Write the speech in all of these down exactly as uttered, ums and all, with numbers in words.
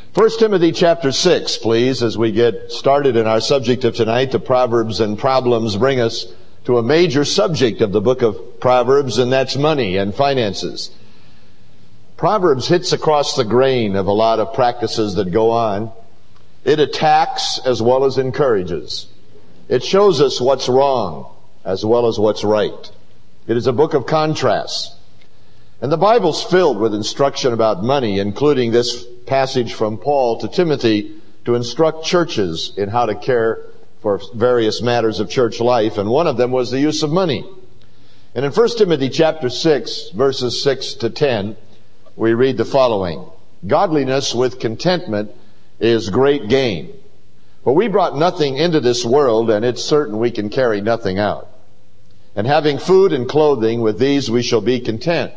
First Timothy chapter six, please, as we get started in our subject of tonight. The Proverbs and problems bring us to a major subject of the book of Proverbs, and that's money and finances. Proverbs hits across the grain of a lot of practices that go on. It attacks as well as encourages. It shows us what's wrong as well as what's right. It is a book of contrasts. And the Bible's filled with instruction about money, including this passage from Paul to Timothy to instruct churches in how to care for various matters of church life. And one of them was the use of money. And in First Timothy chapter six, verses six to ten, we read the following. Godliness with contentment is great gain. For we brought nothing into this world, and it's certain we can carry nothing out. And having food and clothing, with these we shall be content.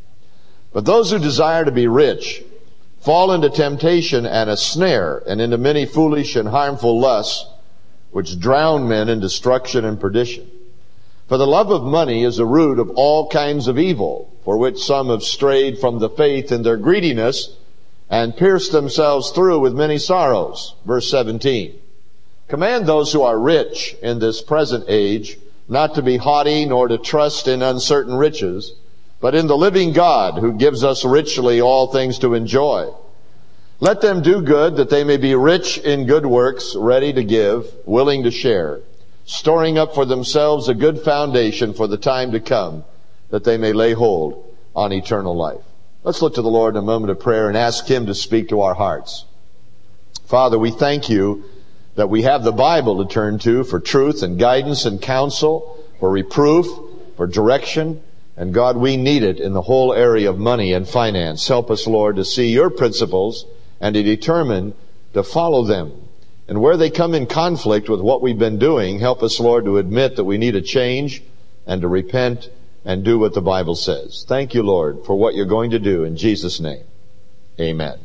But those who desire to be rich fall into temptation and a snare, and into many foolish and harmful lusts, which drown men in destruction and perdition. For the love of money is the root of all kinds of evil, for which some have strayed from the faith in their greediness, and pierced themselves through with many sorrows. Verse seventeen. Command those who are rich in this present age not to be haughty, nor to trust in uncertain riches, but in the living God, who gives us richly all things to enjoy. Let them do good, that they may be rich in good works, ready to give, willing to share, storing up for themselves a good foundation for the time to come, that they may lay hold on eternal life. Let's look to the Lord in a moment of prayer and ask Him to speak to our hearts. Father, we thank You that we have the Bible to turn to for truth and guidance and counsel, for reproof, for direction. And God, we need it in the whole area of money and finance. Help us, Lord, to see Your principles and to determine to follow them. And where they come in conflict with what we've been doing, help us, Lord, to admit that we need a change and to repent and do what the Bible says. Thank You, Lord, for what You're going to do. In Jesus' name, amen.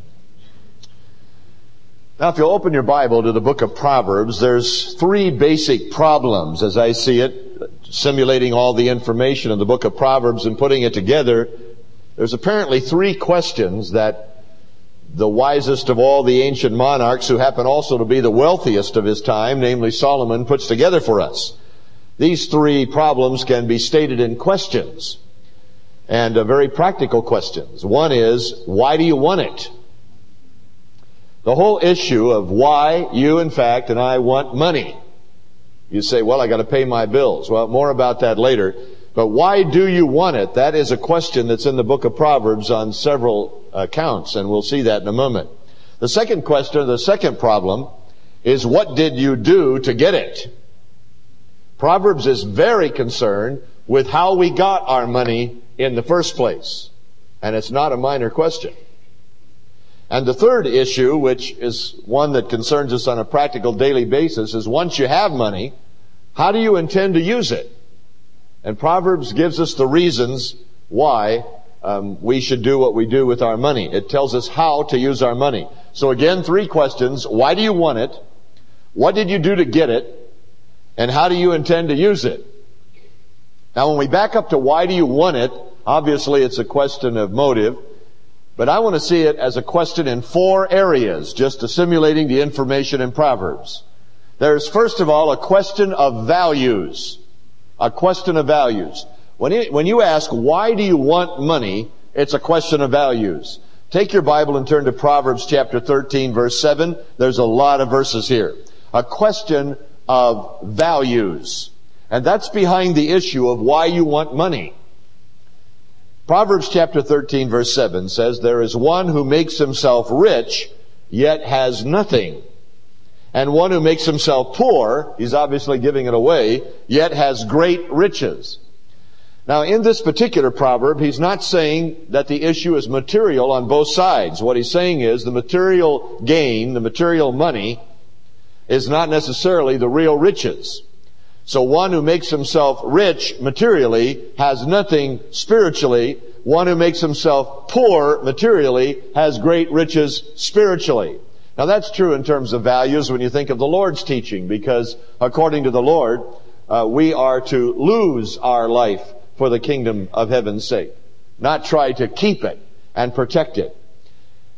Now, if you'll open your Bible to the book of Proverbs, there's three basic problems, as I see it, simulating all the information in the book of Proverbs and putting it together. There's apparently three questions that the wisest of all the ancient monarchs, who happen also to be the wealthiest of his time, namely Solomon, puts together for us. These three problems can be stated in questions, and uh, very practical questions. One is, why do you want it? The whole issue of why you, in fact, and I want money. You say, well, I got to pay my bills. Well, more about that later. But why do you want it? That is a question that's in the book of Proverbs on several accounts, and we'll see that in a moment. The second question, the second problem, is what did you do to get it? Proverbs is very concerned with how we got our money in the first place. And it's not a minor question. And the third issue, which is one that concerns us on a practical daily basis, is once you have money, how do you intend to use it? And Proverbs gives us the reasons why um, we should do what we do with our money. It tells us how to use our money. So again, three questions. Why do you want it? What did you do to get it? And how do you intend to use it? Now, when we back up to why do you want it, obviously it's a question of motive. But I want to see it as a question in four areas, just assimilating the information in Proverbs. There's, first of all, a question of values. A question of values. When you, when you ask, why do you want money, it's a question of values. Take your Bible and turn to Proverbs chapter thirteen, verse seven. There's a lot of verses here. A question of values. And that's behind the issue of why you want money. Proverbs chapter thirteen, verse seven says, there is one who makes himself rich, yet has nothing. And one who makes himself poor, he's obviously giving it away, yet has great riches. Now, in this particular proverb, he's not saying that the issue is material on both sides. What he's saying is the material gain, the material money, is not necessarily the real riches. So one who makes himself rich materially has nothing spiritually. One who makes himself poor materially has great riches spiritually. Now that's true in terms of values when you think of the Lord's teaching, because according to the Lord, uh, we are to lose our life for the kingdom of heaven's sake, not try to keep it and protect it.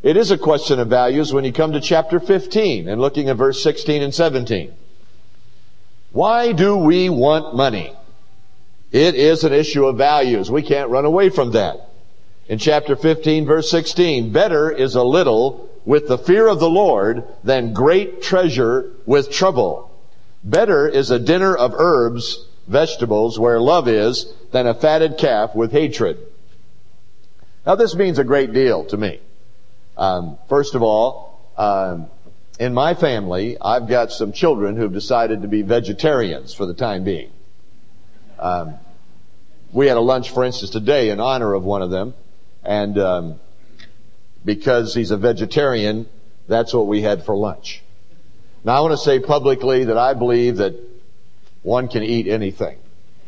It is a question of values when you come to chapter fifteen and looking at verse sixteen and seventeen. Why do we want money? It is an issue of values. We can't run away from that. In chapter fifteen, verse sixteen, better is a little with the fear of the Lord than great treasure with trouble. Better is a dinner of herbs, vegetables, where love is, than a fatted calf with hatred. Now this means a great deal to me. Um, first of all, um, in my family, I've got some children who've decided to be vegetarians for the time being. Um, we had a lunch, for instance, today in honor of one of them, and um, because he's a vegetarian, that's what we had for lunch. Now I want to say publicly that I believe that one can eat anything.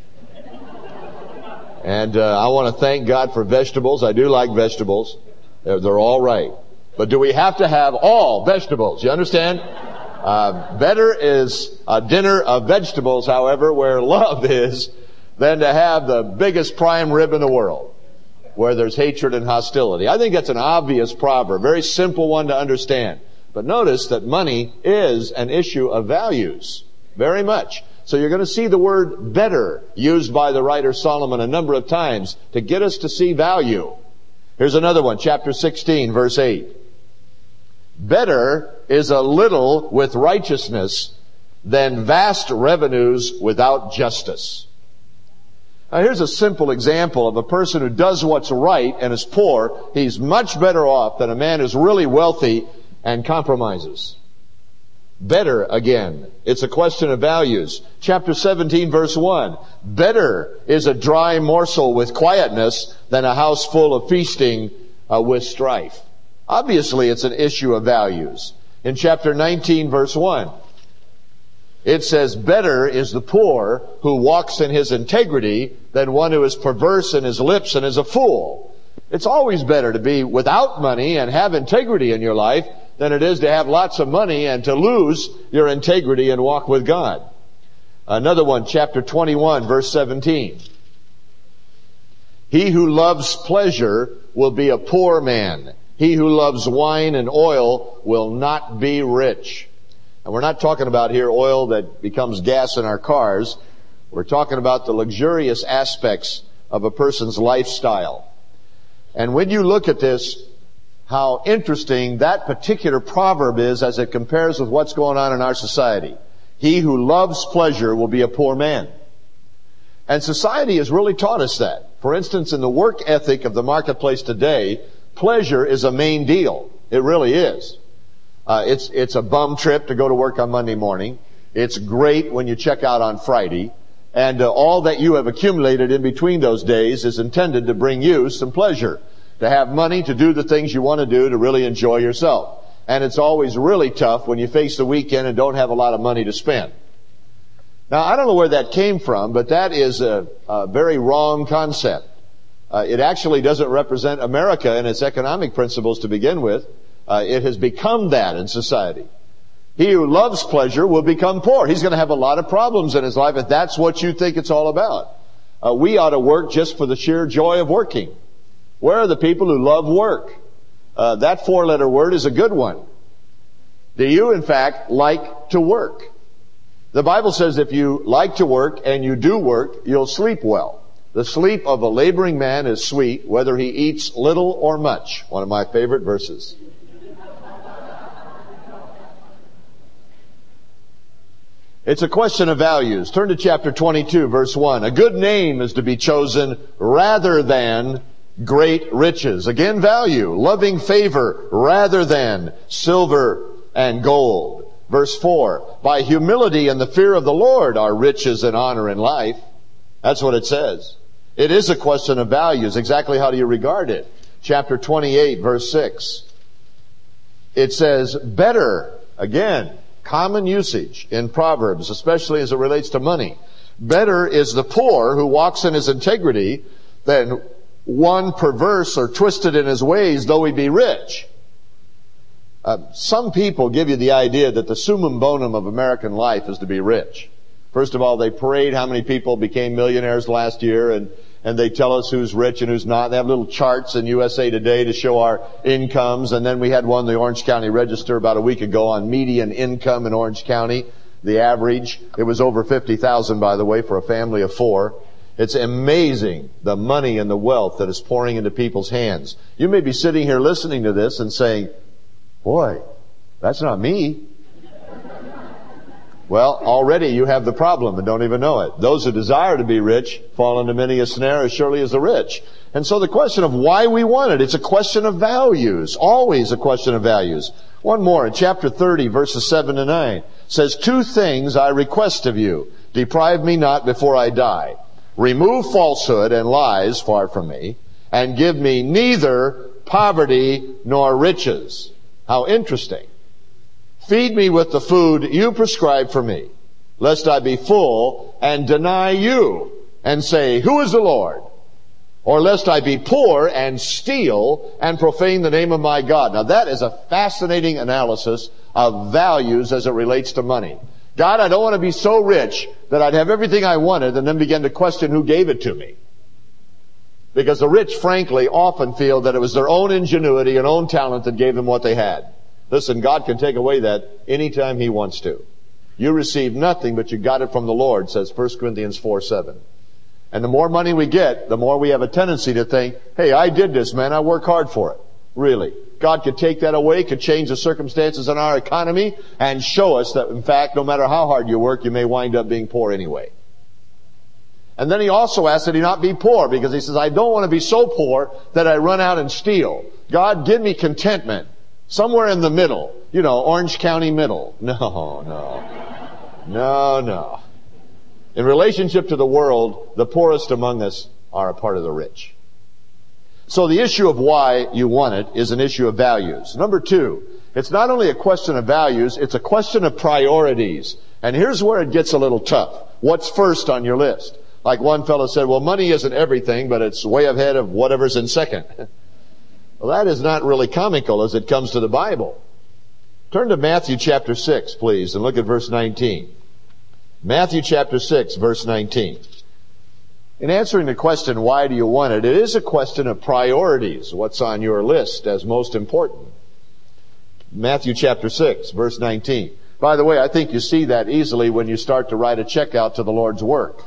And uh, I want to thank God for vegetables. I do like vegetables. They're, they're all right. But do we have to have all vegetables? You understand? Uh, better is a dinner of vegetables, however, where love is, than to have the biggest prime rib in the world, where there's hatred and hostility. I think that's an obvious proverb, very simple one to understand. But notice that money is an issue of values, very much. So you're going to see the word better used by the writer Solomon a number of times to get us to see value. Here's another one, chapter sixteen, verse eight. Better is a little with righteousness than vast revenues without justice. Now here's a simple example of a person who does what's right and is poor. He's much better off than a man who's really wealthy and compromises. Better, again, it's a question of values. Chapter seventeen, verse one. Better is a dry morsel with quietness than a house full of feasting uh, with strife. Obviously, it's an issue of values. In chapter nineteen, verse one, it says, better is the poor who walks in his integrity than one who is perverse in his lips and is a fool. It's always better to be without money and have integrity in your life than it is to have lots of money and to lose your integrity and walk with God. Another one, chapter twenty-one, verse seventeen. He who loves pleasure will be a poor man. He who loves wine and oil will not be rich. And we're not talking about here oil that becomes gas in our cars. We're talking about the luxurious aspects of a person's lifestyle. And when you look at this, how interesting that particular proverb is as it compares with what's going on in our society. He who loves pleasure will be a poor man. And society has really taught us that. For instance, in the work ethic of the marketplace today, pleasure is a main deal. It really is. Uh, it's, it's a bum trip to go to work on Monday morning. It's great when you check out on Friday. And uh, all that you have accumulated in between those days is intended to bring you some pleasure. To have money to do the things you want to do to really enjoy yourself. And it's always really tough when you face the weekend and don't have a lot of money to spend. Now, I don't know where that came from, but that is a, a very wrong concept. Uh, it actually doesn't represent America and its economic principles to begin with. Uh, it has become that in society. He who loves pleasure will become poor. He's going to have a lot of problems in his life if that's what you think it's all about. Uh, we ought to work just for the sheer joy of working. Where are the people who love work? Uh, that four-letter word is a good one. Do you, in fact, like to work? The Bible says if you like to work and you do work, you'll sleep well. The sleep of a laboring man is sweet, whether he eats little or much. One of my favorite verses. It's a question of values. Turn to chapter twenty-two, verse one. A good name is to be chosen rather than great riches. Again, value. Loving favor rather than silver and gold. Verse four. By humility and the fear of the Lord are riches and honor in life. That's what it says. It is a question of values. Exactly how do you regard it? Chapter twenty-eight, verse six. It says, better, again, common usage in Proverbs, especially as it relates to money. Better is the poor who walks in his integrity than one perverse or twisted in his ways, though he be rich. Uh, some people give you the idea that the summum bonum of American life is to be rich. First of all, they parade how many people became millionaires last year, and and they tell us who's rich and who's not. They have little charts in U S A Today to show our incomes. And then we had one in the Orange County Register about a week ago on median income in Orange County. The average, it was over fifty thousand, by the way, for a family of four. It's amazing the money and the wealth that is pouring into people's hands. You may be sitting here listening to this and saying, boy, that's not me. Well, already you have the problem and don't even know it. Those who desire to be rich fall into many a snare as surely as the rich. And so the question of why we want it, it's a question of values. Always a question of values. One more, in chapter thirty, verses seven to nine, says, two things I request of you. Deprive me not before I die. Remove falsehood and lies far from me, and give me neither poverty nor riches. How interesting. Feed me with the food you prescribe for me, lest I be full and deny you and say, who is the Lord? Or lest I be poor and steal and profane the name of my God. Now that is a fascinating analysis of values as it relates to money. God, I don't want to be so rich that I'd have everything I wanted and then begin to question who gave it to me. Because the rich, frankly, often feel that it was their own ingenuity and own talent that gave them what they had. Listen, God can take away that anytime He wants to. You received nothing, but you got it from the Lord, says First Corinthians four seven. And the more money we get, the more we have a tendency to think, hey, I did this, man. I work hard for it. Really. God could take that away, could change the circumstances in our economy, and show us that, in fact, no matter how hard you work, you may wind up being poor anyway. And then He also asks that He not be poor, because He says, I don't want to be so poor that I run out and steal. God, give me contentment. Somewhere in the middle. You know, Orange County middle. No, no. No, no. In relationship to the world, the poorest among us are a part of the rich. So the issue of why you want it is an issue of values. Number two, it's not only a question of values, it's a question of priorities. And here's where it gets a little tough. What's first on your list? Like one fellow said, well, money isn't everything, but it's way ahead of whatever's in second. Well, that is not really comical as it comes to the Bible. Turn to Matthew chapter six, please, and look at verse nineteen. Matthew chapter six, verse nineteen. In answering the question, why do you want it? It is a question of priorities. What's on your list as most important? Matthew chapter six, verse nineteen. By the way, I think you see that easily when you start to write a check out to the Lord's work.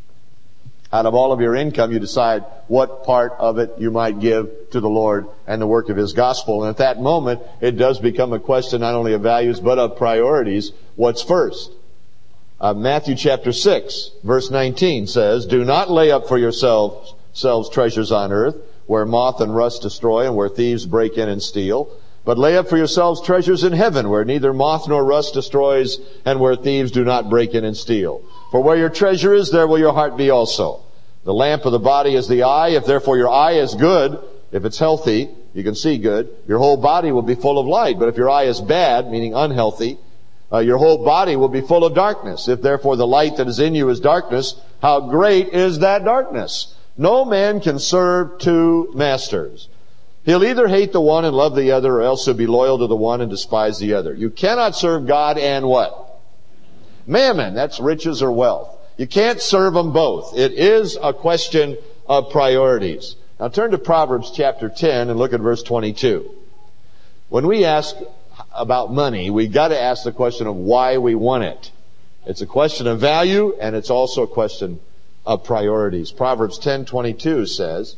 Out of all of your income, you decide what part of it you might give to the Lord and the work of His gospel. And at that moment, it does become a question not only of values, but of priorities. What's first? Uh, Matthew chapter six, verse nineteen says, do not lay up for yourselves selves treasures on earth, where moth and rust destroy and where thieves break in and steal. But lay up for yourselves treasures in heaven, where neither moth nor rust destroys and where thieves do not break in and steal. For where your treasure is, there will your heart be also. The lamp of the body is the eye. If therefore your eye is good, if it's healthy, you can see good, your whole body will be full of light. But if your eye is bad, meaning unhealthy, uh, your whole body will be full of darkness. If therefore the light that is in you is darkness, how great is that darkness? No man can serve two masters. He'll either hate the one and love the other, or else he'll be loyal to the one and despise the other. You cannot serve God and what? Mammon. That's riches or wealth. You can't serve them both. It is a question of priorities. Now turn to Proverbs chapter ten and look at verse twenty-two. When we ask about money, we've got to ask the question of why we want it. It's a question of value, and it's also a question of priorities. Proverbs ten twenty-two says,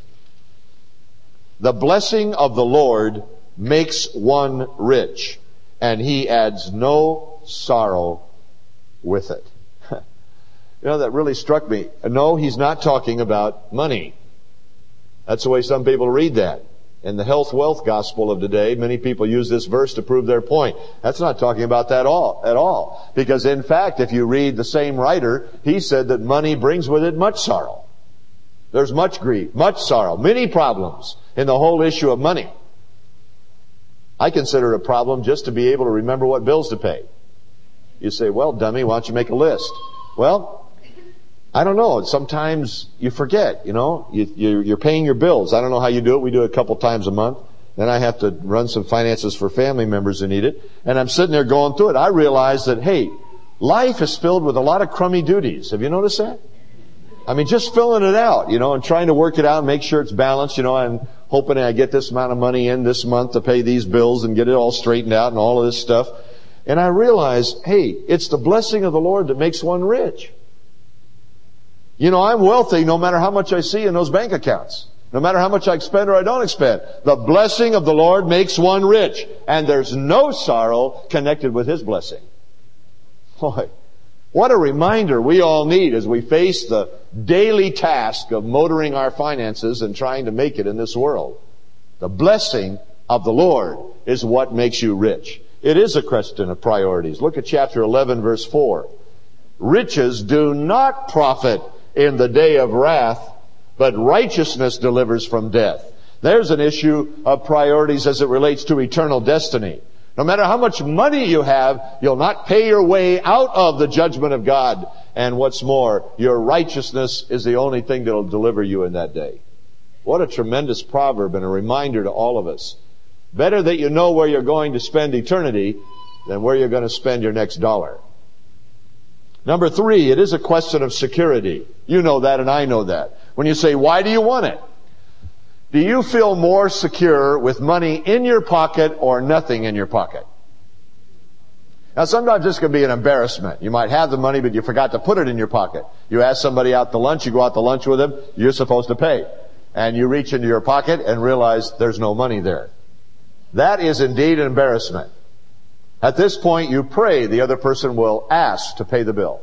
the blessing of the Lord makes one rich, and He adds no sorrow with it. You know, that really struck me. No, He's not talking about money. That's the way some people read that. In the health wealth gospel of today, many people use this verse to prove their point. That's not talking about that all, at all. Because in fact, if you read the same writer, he said that money brings with it much sorrow. There's much grief, much sorrow, many problems in the whole issue of money. I consider it a problem just to be able to remember what bills to pay. You say, well, dummy, why don't you make a list? Well, I don't know. Sometimes you forget, you know. You, you're, you're paying your bills. I don't know how you do it. We do it a couple times a month. Then I have to run some finances for family members who need it. And I'm sitting there going through it. I realize that, hey, life is filled with a lot of crummy duties. Have you noticed that? I mean, just filling it out, you know, and trying to work it out and make sure it's balanced. You know, I'm hoping I get this amount of money in this month to pay these bills and get it all straightened out and all of this stuff. And I realize, hey, it's the blessing of the Lord that makes one rich. You know, I'm wealthy no matter how much I see in those bank accounts. No matter how much I expend or I don't expend. The blessing of the Lord makes one rich. And there's no sorrow connected with His blessing. Boy, what a reminder we all need as we face the daily task of motoring our finances and trying to make it in this world. The blessing of the Lord is what makes you rich. It is a question of priorities. Look at chapter eleven, verse four. Riches do not profit in the day of wrath, but righteousness delivers from death. There's an issue of priorities as it relates to eternal destiny. No matter how much money you have, you'll not pay your way out of the judgment of God. And what's more, your righteousness is the only thing that'll deliver you in that day. What a tremendous proverb and a reminder to all of us. Better that you know where you're going to spend eternity than where you're going to spend your next dollar. Number three, it is a question of security. You know that and I know that. When you say, why do you want it? Do you feel more secure with money in your pocket or nothing in your pocket? Now sometimes this can be an embarrassment. You might have the money, but you forgot to put it in your pocket. You ask somebody out to lunch, you go out to lunch with them, you're supposed to pay. And you reach into your pocket and realize there's no money there. That is indeed an embarrassment. At this point, you pray the other person will ask to pay the bill.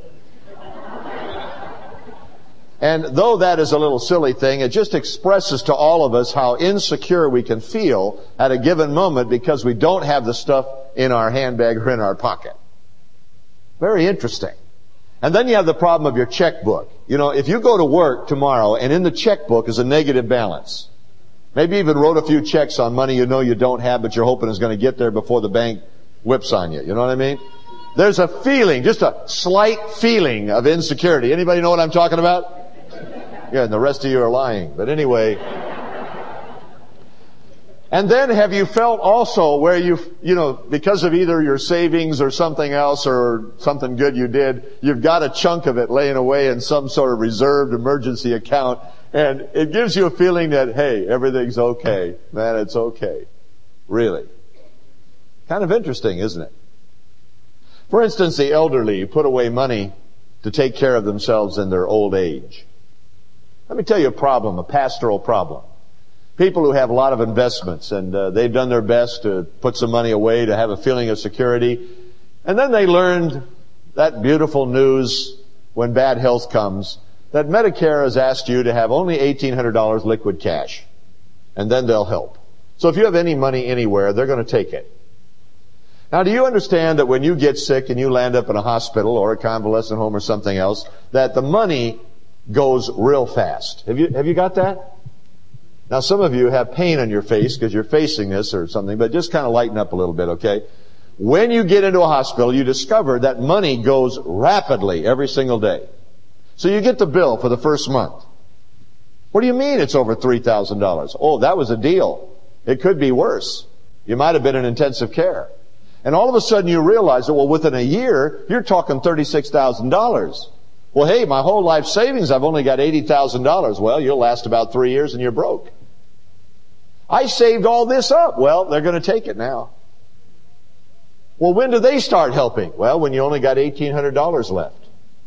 And though that is a little silly thing, it just expresses to all of us how insecure we can feel at a given moment because we don't have the stuff in our handbag or in our pocket. Very interesting. And then you have the problem of your checkbook. You know, if you go to work tomorrow and in the checkbook is a negative balance, maybe even wrote a few checks on money you know you don't have but you're hoping is going to get there before the bank whips on you. You know what I mean? There's a feeling, just a slight feeling of insecurity. Anybody know what I'm talking about? Yeah, and the rest of you are lying. But anyway. And then have you felt also where you, you know, because of either your savings or something else or something good you did, you've got a chunk of it laying away in some sort of reserved emergency account. And it gives you a feeling that, hey, everything's okay. Man, it's okay. Really. Kind of interesting, isn't it? For instance, the elderly put away money to take care of themselves in their old age. Let me tell you a problem, a pastoral problem. People who have a lot of investments and uh, they've done their best to put some money away to have a feeling of security. And then they learned that beautiful news when bad health comes that Medicare has asked you to have only eighteen hundred dollars liquid cash. And then they'll help. So if you have any money anywhere, they're going to take it. Now, do you understand that when you get sick and you land up in a hospital or a convalescent home or something else, that the money goes real fast? Have you, have you got that? Now, some of you have pain on your face because you're facing this or something, but just kind of lighten up a little bit, okay? When you get into a hospital, you discover that money goes rapidly every single day. So you get the bill for the first month. What do you mean it's over three thousand dollars? Oh, that was a deal. It could be worse. You might have been in intensive care. And all of a sudden you realize that, well, within a year, you're talking thirty-six thousand dollars. Well, hey, my whole life savings, I've only got eighty thousand dollars. Well, you'll last about three years and you're broke. I saved all this up. Well, they're going to take it now. Well, when do they start helping? Well, when you only got eighteen hundred dollars left.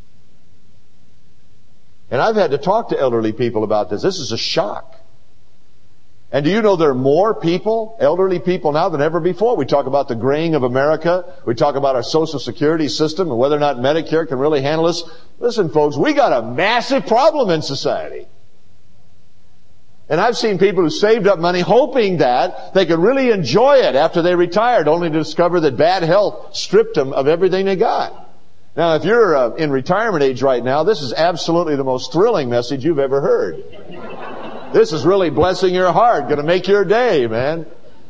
And I've had to talk to elderly people about this. This is a shock. And do you know there are more people, elderly people now than ever before? We talk about the graying of America. We talk about our Social Security system and whether or not Medicare can really handle us. Listen, folks, we got a massive problem in society. And I've seen people who saved up money hoping that they could really enjoy it after they retired, only to discover that bad health stripped them of everything they got. Now, if you're uh, in retirement age right now, this is absolutely the most thrilling message you've ever heard. This is really blessing your heart, going to make your day, man.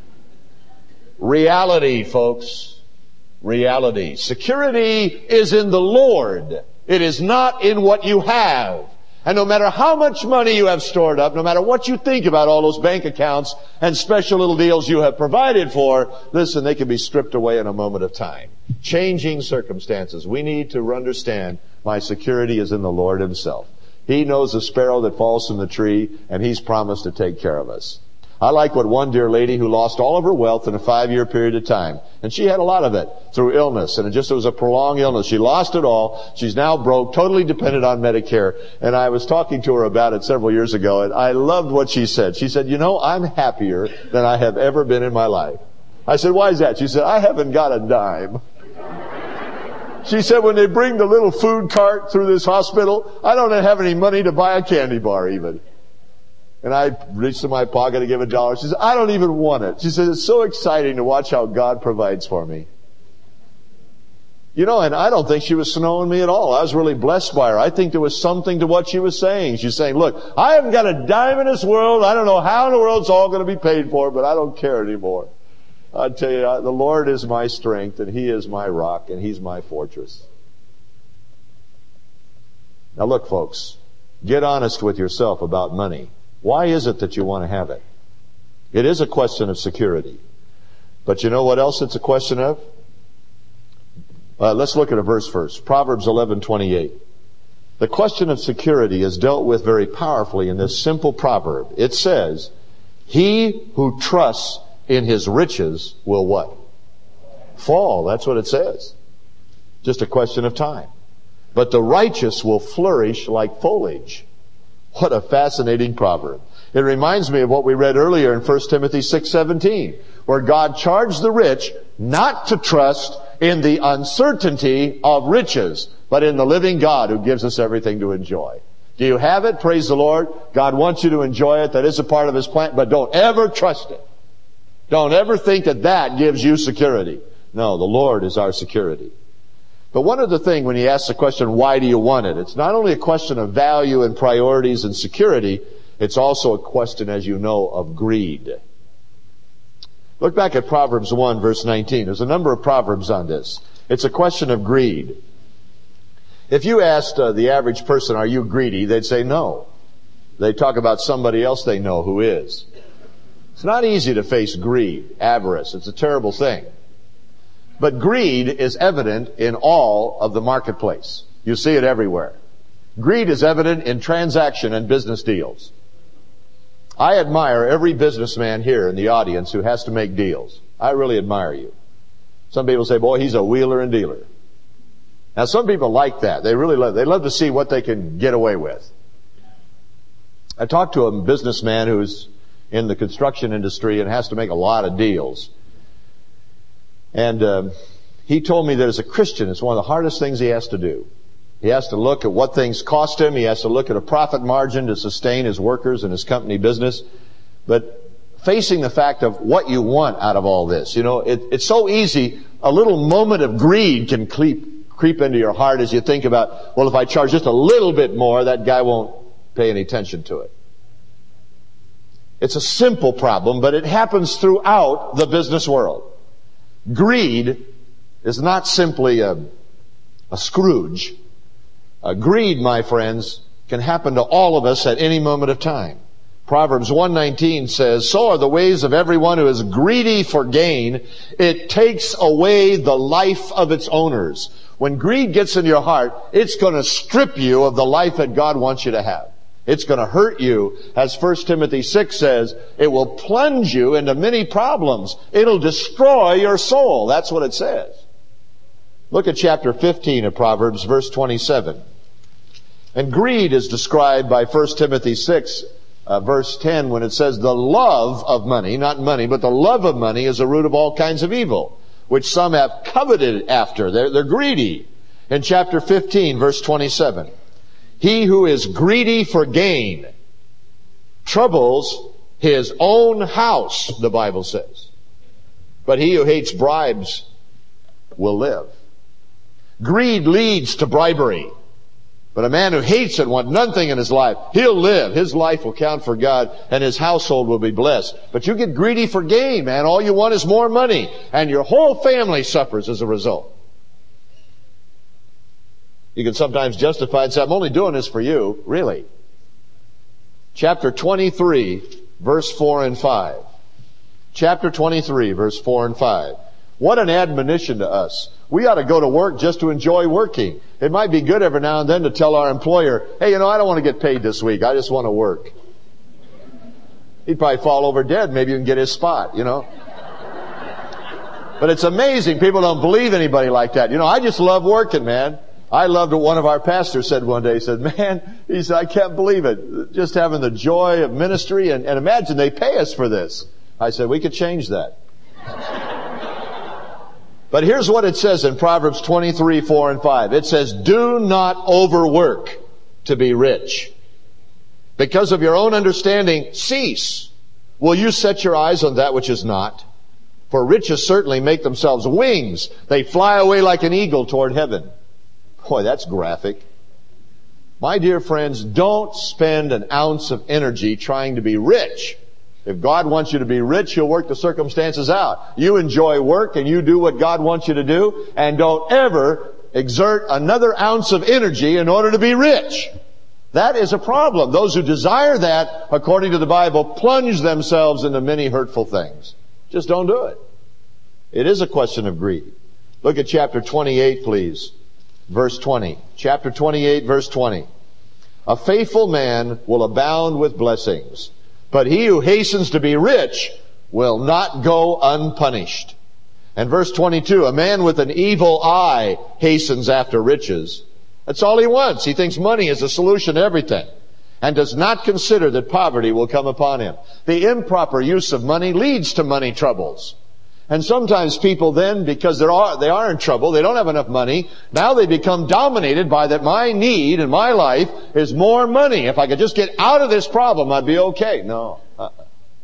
Reality, folks. Reality. Security is in the Lord. It is not in what you have. And no matter how much money you have stored up, no matter what you think about all those bank accounts and special little deals you have provided for, listen, they can be stripped away in a moment of time. Changing circumstances. We need to understand my security is in the Lord Himself. He knows the sparrow that falls from the tree, and He's promised to take care of us. I like what one dear lady who lost all of her wealth in a five-year period of time, and she had a lot of it through illness, and it just it was a prolonged illness. She lost it all. She's now broke, totally dependent on Medicare, and I was talking to her about it several years ago, and I loved what she said. She said, you know, I'm happier than I have ever been in my life. I said, why is that? She said, I haven't got a dime. She said, when they bring the little food cart through this hospital, I don't have any money to buy a candy bar even. And I reached in my pocket to give a dollar. She said, I don't even want it. She said, it's so exciting to watch how God provides for me. You know, and I don't think she was snowing me at all. I was really blessed by her. I think there was something to what she was saying. She's saying, look, I haven't got a dime in this world. I don't know how in the world it's all going to be paid for, but I don't care anymore. I tell you, the Lord is my strength, and He is my rock, and He's my fortress. Now look, folks, get honest with yourself about money. Why is it that you want to have it? It is a question of security. But you know what else it's a question of? Uh, let's look at a verse first. Proverbs eleven twenty-eight. The question of security is dealt with very powerfully in this simple proverb. It says, he who trusts in his riches will what? Fall. That's what it says. Just a question of time. But the righteous will flourish like foliage. What a fascinating proverb. It reminds me of what we read earlier in First Timothy six seventeen, where God charged the rich not to trust in the uncertainty of riches, but in the living God who gives us everything to enjoy. Do you have it? Praise the Lord. God wants you to enjoy it. That is a part of His plan, but don't ever trust it. Don't ever think that that gives you security. No, the Lord is our security. But one other thing when he asks the question, why do you want it? It's not only a question of value and priorities and security, it's also a question, as you know, of greed. Look back at Proverbs one, verse nineteen. There's a number of proverbs on this. It's a question of greed. If you asked uh, the average person, are you greedy? They'd say no. They talk about somebody else they know who is. It's not easy to face greed, avarice. It's a terrible thing. But greed is evident in all of the marketplace. You see it everywhere. Greed is evident in transaction and business deals. I admire every businessman here in the audience who has to make deals. I really admire you. Some people say, boy, he's a wheeler and dealer. Now some people like that. They really love, they love to see what they can get away with. I talked to a businessman who's in the construction industry and has to make a lot of deals. And um, he told me that as a Christian, it's one of the hardest things he has to do. He has to look at what things cost him. He has to look at a profit margin to sustain his workers and his company business. But facing the fact of what you want out of all this, you know, it, it's so easy. A little moment of greed can creep, creep into your heart as you think about, well, if I charge just a little bit more, that guy won't pay any attention to it. It's a simple problem, but it happens throughout the business world. Greed is not simply a, a Scrooge. Uh, greed, my friends, can happen to all of us at any moment of time. Proverbs one nineteen says, so are the ways of everyone who is greedy for gain. It takes away the life of its owners. When greed gets in your heart, it's going to strip you of the life that God wants you to have. It's going to hurt you. As First Timothy six says, it will plunge you into many problems. It'll destroy your soul. That's what it says. Look at chapter fifteen of Proverbs, verse twenty-seven. And greed is described by First Timothy six, uh, verse ten, when it says, the love of money, not money, but the love of money is the root of all kinds of evil, which some have coveted after. They're, they're greedy. In chapter fifteen, verse twenty-seven, he who is greedy for gain troubles his own house, the Bible says. But he who hates bribes will live. Greed leads to bribery. But a man who hates it, wants nothing in his life, he'll live. His life will count for God and his household will be blessed. But you get greedy for gain, man. All you want is more money. And your whole family suffers as a result. You can sometimes justify and say, I'm only doing this for you. Really? Chapter twenty-three, verse four and five. Chapter twenty-three, verse four and five. What an admonition to us. We ought to go to work just to enjoy working. It might be good every now and then to tell our employer, hey, you know, I don't want to get paid this week. I just want to work. He'd probably fall over dead. Maybe you can get his spot, you know. But it's amazing. People don't believe anybody like that. You know, I just love working, man. I loved what one of our pastors said one day. He said, man, he said, I can't believe it. Just having the joy of ministry. And, and imagine they pay us for this. I said, we could change that. But here's what it says in Proverbs twenty-three, four and five. It says, do not overwork to be rich. Because of your own understanding, cease. Will you set your eyes on that which is not? For riches certainly make themselves wings. They fly away like an eagle toward heaven. Boy, that's graphic. My dear friends, don't spend an ounce of energy trying to be rich. If God wants you to be rich, He'll work the circumstances out. You enjoy work and you do what God wants you to do, and don't ever exert another ounce of energy in order to be rich. That is a problem. Those who desire that, according to the Bible, plunge themselves into many hurtful things. Just don't do it. It is a question of greed. Look at chapter twenty-eight, please. Verse twenty. Chapter twenty-eight, verse twenty. A faithful man will abound with blessings, but he who hastens to be rich will not go unpunished. And verse twenty-two, a man with an evil eye hastens after riches. That's all he wants. He thinks money is the solution to everything, and does not consider that poverty will come upon him. The improper use of money leads to money troubles. And sometimes people then, because they are, they are in trouble, they don't have enough money, now they become dominated by that my need in my life is more money. If I could just get out of this problem, I'd be okay. No. Uh-uh.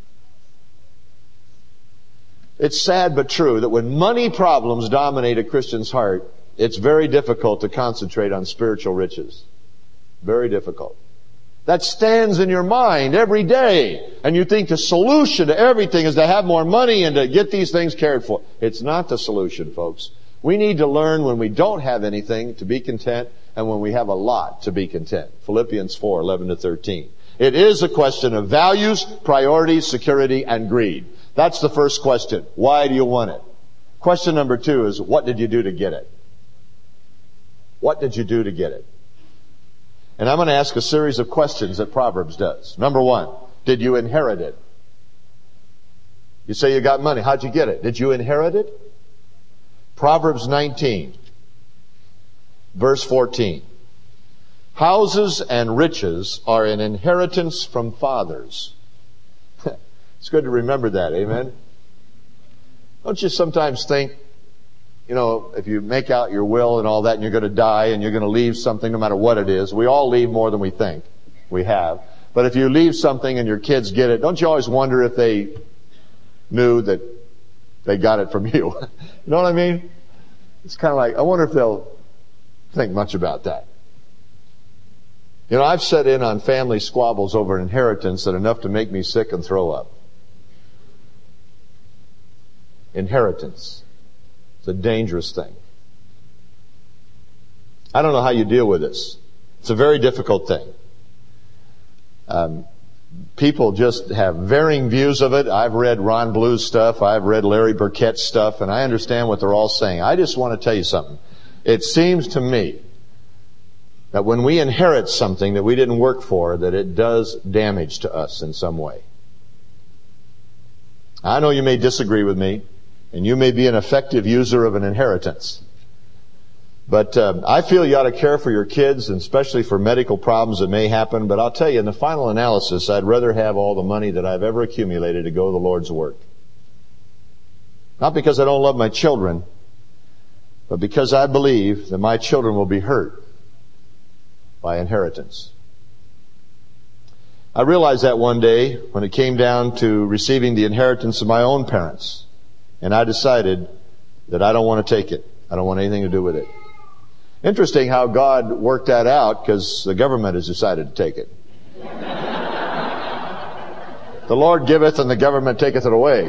It's sad but true that when money problems dominate a Christian's heart, it's very difficult to concentrate on spiritual riches. Very difficult. That stands in your mind every day. And you think the solution to everything is to have more money and to get these things cared for. It's not the solution, folks. We need to learn when we don't have anything to be content, and when we have a lot to be content. Philippians four, eleven to thirteen. It is a question of values, priorities, security, and greed. That's the first question. Why do you want it? Question number two is, what did you do to get it? What did you do to get it? And I'm going to ask a series of questions that Proverbs does. Number one, did you inherit it? You say you got money. How'd you get it? Did you inherit it? Proverbs nineteen, verse fourteen. Houses and riches are an inheritance from fathers. It's good to remember that, amen? Don't you sometimes think, you know, if you make out your will and all that and you're going to die and you're going to leave something no matter what it is. We all leave more than we think we have. But if you leave something and your kids get it, don't you always wonder if they knew that they got it from you? You know what I mean? It's kind of like, I wonder if they'll think much about that. You know, I've set in on family squabbles over inheritance that enough to make me sick and throw up. Inheritance. It's a dangerous thing. I don't know how you deal with this. It's a very difficult thing. Um, people just have varying views of it. I've read Ron Blue's stuff. I've read Larry Burkett's stuff, and I understand what they're all saying. I just want to tell you something. It seems to me that when we inherit something that we didn't work for, that it does damage to us in some way. I know you may disagree with me, and you may be an effective user of an inheritance. But uh, I feel you ought to care for your kids, and especially for medical problems that may happen. But I'll tell you, in the final analysis, I'd rather have all the money that I've ever accumulated to go to the Lord's work. Not because I don't love my children, but because I believe that my children will be hurt by inheritance. I realized that one day when it came down to receiving the inheritance of my own parents. And I decided that I don't want to take it. I don't want anything to do with it. Interesting how God worked that out, because the government has decided to take it. The Lord giveth and the government taketh it away.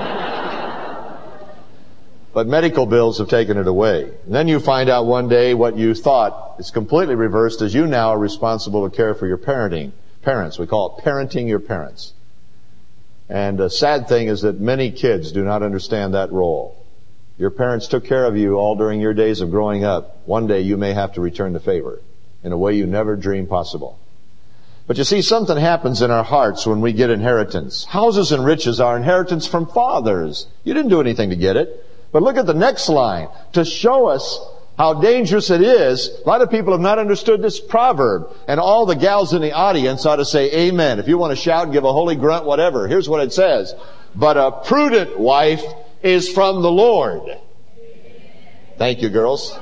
But medical bills have taken it away. And then you find out one day what you thought is completely reversed, as you now are responsible to care for your parenting. Parents. We call it parenting your parents. And the sad thing is that many kids do not understand that role. Your parents took care of you all during your days of growing up. One day you may have to return the favor in a way you never dreamed possible. But you see, something happens in our hearts when we get inheritance. Houses and riches are inheritance from fathers. You didn't do anything to get it. But look at the next line. To show us how dangerous it is, a lot of people have not understood this proverb. And all the gals in the audience ought to say amen. If you want to shout, give a holy grunt, whatever. Here's what it says. But a prudent wife is from the Lord. Thank you, girls.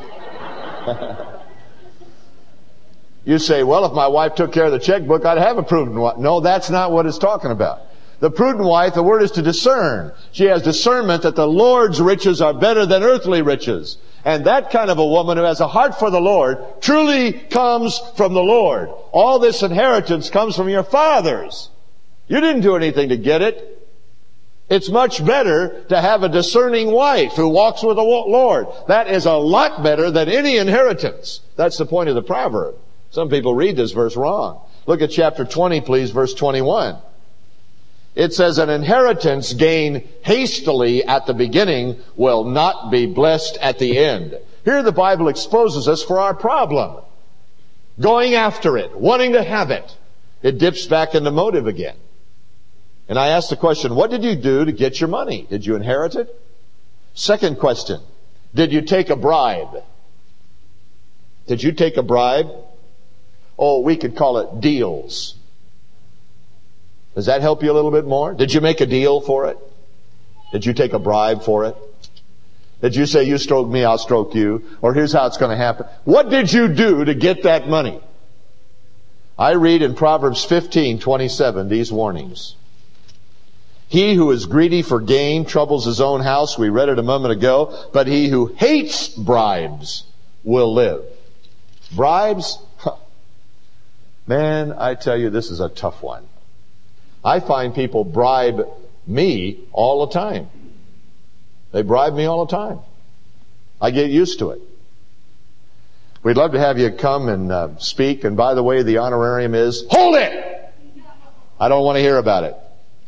You say, well, if my wife took care of the checkbook, I'd have a prudent wife. No, that's not what it's talking about. The prudent wife, the word is to discern. She has discernment that the Lord's riches are better than earthly riches. And that kind of a woman who has a heart for the Lord truly comes from the Lord. All this inheritance comes from your fathers. You didn't do anything to get it. It's much better to have a discerning wife who walks with the Lord. That is a lot better than any inheritance. That's the point of the proverb. Some people read this verse wrong. Look at chapter twenty, please, verse twenty-one. It says, an inheritance gained hastily at the beginning will not be blessed at the end. Here the Bible exposes us for our problem. Going after it, wanting to have it. It dips back into motive again. And I asked the question, what did you do to get your money? Did you inherit it? Second question, did you take a bribe? Did you take a bribe? Oh, we could call it deals. Does that help you a little bit more? Did you make a deal for it? Did you take a bribe for it? Did you say, you stroke me, I'll stroke you? Or here's how it's going to happen. What did you do to get that money? I read in Proverbs fifteen twenty-seven these warnings. He who is greedy for gain troubles his own house. We read it a moment ago. But he who hates bribes will live. Bribes? Huh. Man, I tell you, this is a tough one. I find people bribe me all the time. They bribe me all the time. I get used to it. We'd love to have you come and uh, speak. And by the way, the honorarium is, hold it! I don't want to hear about it.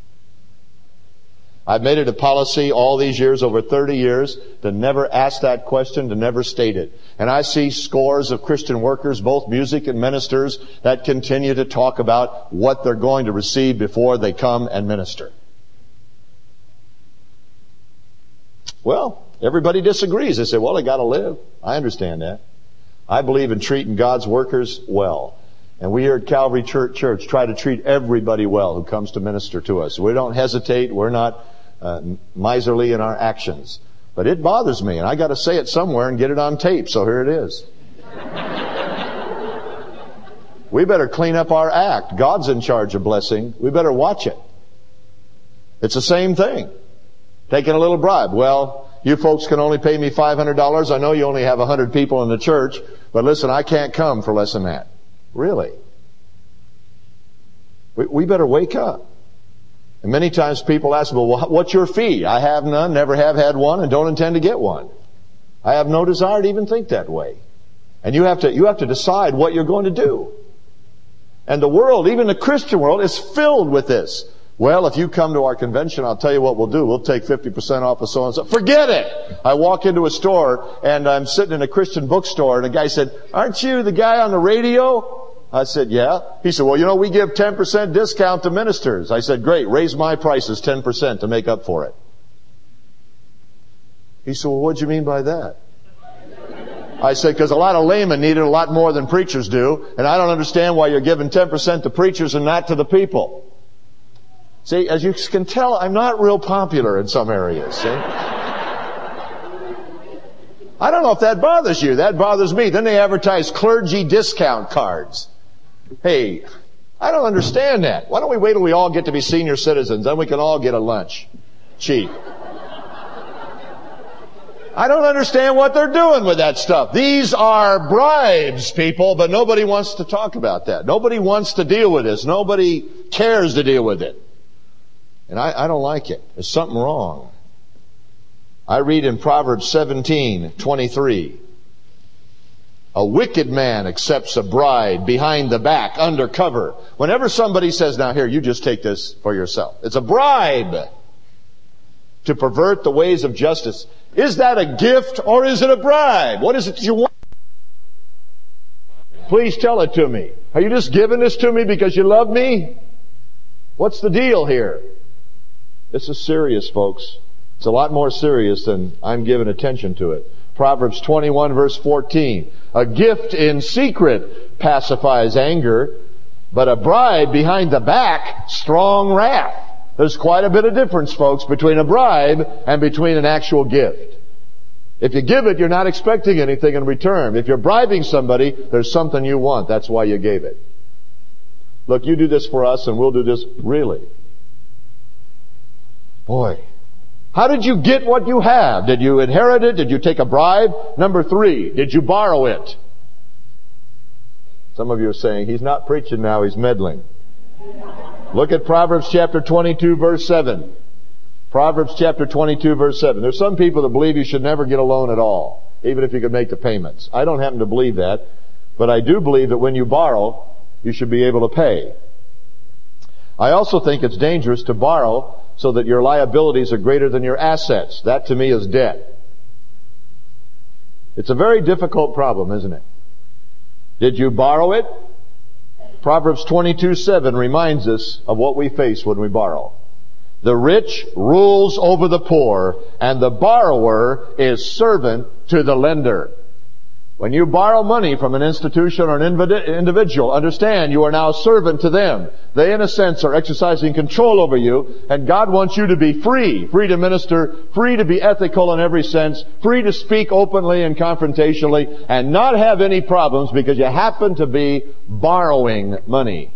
I've made it a policy all these years, over thirty years, to never ask that question, to never state it. And I see scores of Christian workers, both music and ministers, that continue to talk about what they're going to receive before they come and minister. Well, everybody disagrees. They say, well, they got to live. I understand that. I believe in treating God's workers well. And we here at Calvary Church, Church try to treat everybody well who comes to minister to us. We don't hesitate. We're not uh, miserly in our actions. But it bothers me, and I got to say it somewhere and get it on tape, so here it is. We better clean up our act. God's in charge of blessing. We better watch it. It's the same thing. Taking a little bribe. Well, you folks can only pay me five hundred dollars. I know you only have one hundred people in the church, but listen, I can't come for less than that. Really? We, we better wake up. And many times people ask me, well, what's your fee? I have none, never have had one, and don't intend to get one. I have no desire to even think that way. And you have to, you have to decide what you're going to do. And the world, even the Christian world, is filled with this. Well, if you come to our convention, I'll tell you what we'll do. We'll take fifty percent off of so and so. Forget it! I walk into a store, and I'm sitting in a Christian bookstore, and a guy said, aren't you the guy on the radio? I said, yeah. He said, well, you know, we give ten percent discount to ministers. I said, great, raise my prices ten percent to make up for it. He said, well, what do you mean by that? I said, because a lot of laymen need it a lot more than preachers do, and I don't understand why you're giving ten percent to preachers and not to the people. See, as you can tell, I'm not real popular in some areas, see? I don't know if that bothers you. That bothers me. Then they advertise clergy discount cards. Hey, I don't understand that. Why don't we wait till we all get to be senior citizens, then we can all get a lunch. Cheap. I don't understand what they're doing with that stuff. These are bribes, people, but nobody wants to talk about that. Nobody wants to deal with this. Nobody cares to deal with it. And I, I don't like it. There's something wrong. I read in Proverbs seventeen twenty-three. A wicked man accepts a bride behind the back, under cover. Whenever somebody says, now here, you just take this for yourself. It's a bribe to pervert the ways of justice. Is that a gift or is it a bribe? What is it you want? Please tell it to me. Are you just giving this to me because you love me? What's the deal here? This is serious, folks. It's a lot more serious than I'm giving attention to it. Proverbs twenty-one verse fourteen. A gift in secret pacifies anger, but a bribe behind the back, strong wrath. There's quite a bit of difference, folks, between a bribe and between an actual gift. If you give it, you're not expecting anything in return. If you're bribing somebody, there's something you want. That's why you gave it. Look, you do this for us and we'll do this. Really? Boy. How did you get what you have? Did you inherit it? Did you take a bribe? Number three, did you borrow it? Some of you are saying, he's not preaching now, he's meddling. Look at Proverbs chapter twenty-two verse seven. Proverbs chapter twenty-two verse seven. There's some people that believe you should never get a loan at all, even if you could make the payments. I don't happen to believe that, but I do believe that when you borrow, you should be able to pay. I also think it's dangerous to borrow so that your liabilities are greater than your assets. That to me is debt. It's a very difficult problem, isn't it? Did you borrow it? Proverbs twenty-two seven reminds us of what we face when we borrow. The rich rules over the poor, and the borrower is servant to the lender. When you borrow money from an institution or an individual, understand you are now a servant to them. They, in a sense, are exercising control over you, and God wants you to be free, free to minister, free to be ethical in every sense, free to speak openly and confrontationally, and not have any problems because you happen to be borrowing money.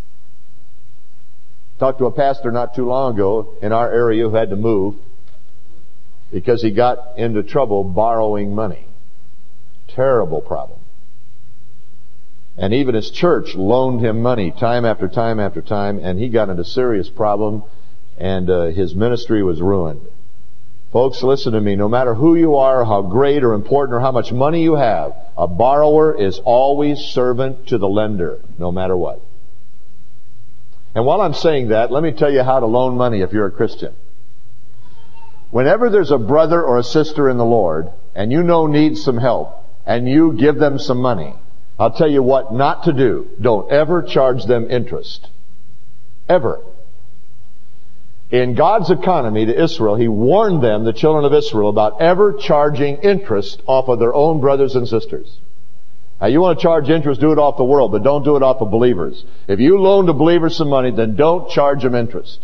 Talked to a pastor not too long ago in our area who had to move because he got into trouble borrowing money. Terrible problem. And even his church loaned him money time after time after time, and he got into serious problem, and uh, his ministry was ruined. Folks, listen to me. No matter who you are, how great or important or how much money you have, a borrower is always servant to the lender, no matter what. And while I'm saying that, let me tell you how to loan money if you're a Christian. Whenever there's a brother or a sister in the Lord, and you know needs some help, and you give them some money, I'll tell you what not to do. Don't ever charge them interest. Ever. In God's economy to Israel, He warned them, the children of Israel, about ever charging interest off of their own brothers and sisters. Now, you want to charge interest, do it off the world, but don't do it off of believers. If you loan to believers some money, then don't charge them interest.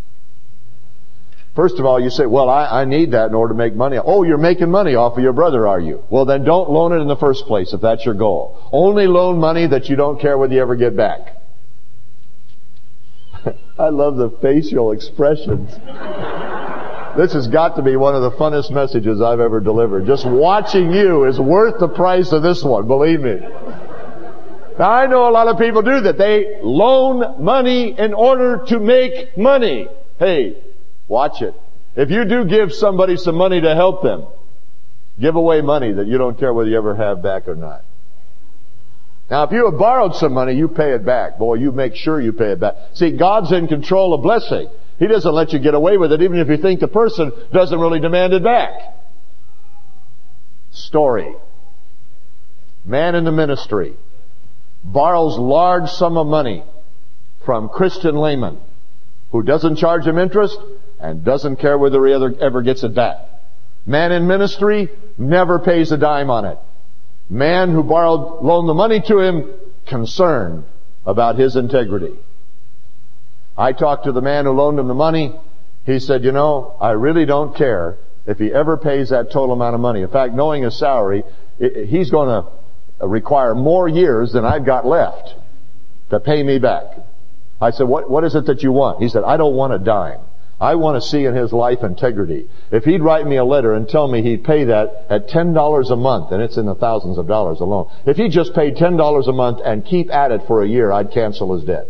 First of all, you say, well, I, I need that in order to make money. Oh, you're making money off of your brother, are you? Well, then don't loan it in the first place if that's your goal. Only loan money that you don't care whether you ever get back. I love the facial expressions. This has got to be one of the funnest messages I've ever delivered. Just watching you is worth the price of this one, believe me. Now, I know a lot of people do that. They loan money in order to make money. Hey, watch it. If you do give somebody some money to help them, give away money that you don't care whether you ever have back or not. Now, if you have borrowed some money, you pay it back. Boy, you make sure you pay it back. See, God's in control of blessing. He doesn't let you get away with it, even if you think the person doesn't really demand it back. Story. Man in the ministry borrows large sum of money from Christian layman who doesn't charge him interest and doesn't care whether he ever, ever gets it back. Man in ministry never pays a dime on it. Man who borrowed, loaned the money to him, concerned about his integrity. I talked to the man who loaned him the money. He said, you know, I really don't care if he ever pays that total amount of money. In fact, knowing his salary, he's going to require more years than I've got left to pay me back. I said, what, what is it that you want? He said, I don't want a dime. I want to see in his life integrity. If he'd write me a letter and tell me he'd pay that at ten dollars a month, and it's in the thousands of dollars alone. If he just paid ten dollars a month and keep at it for a year, I'd cancel his debt.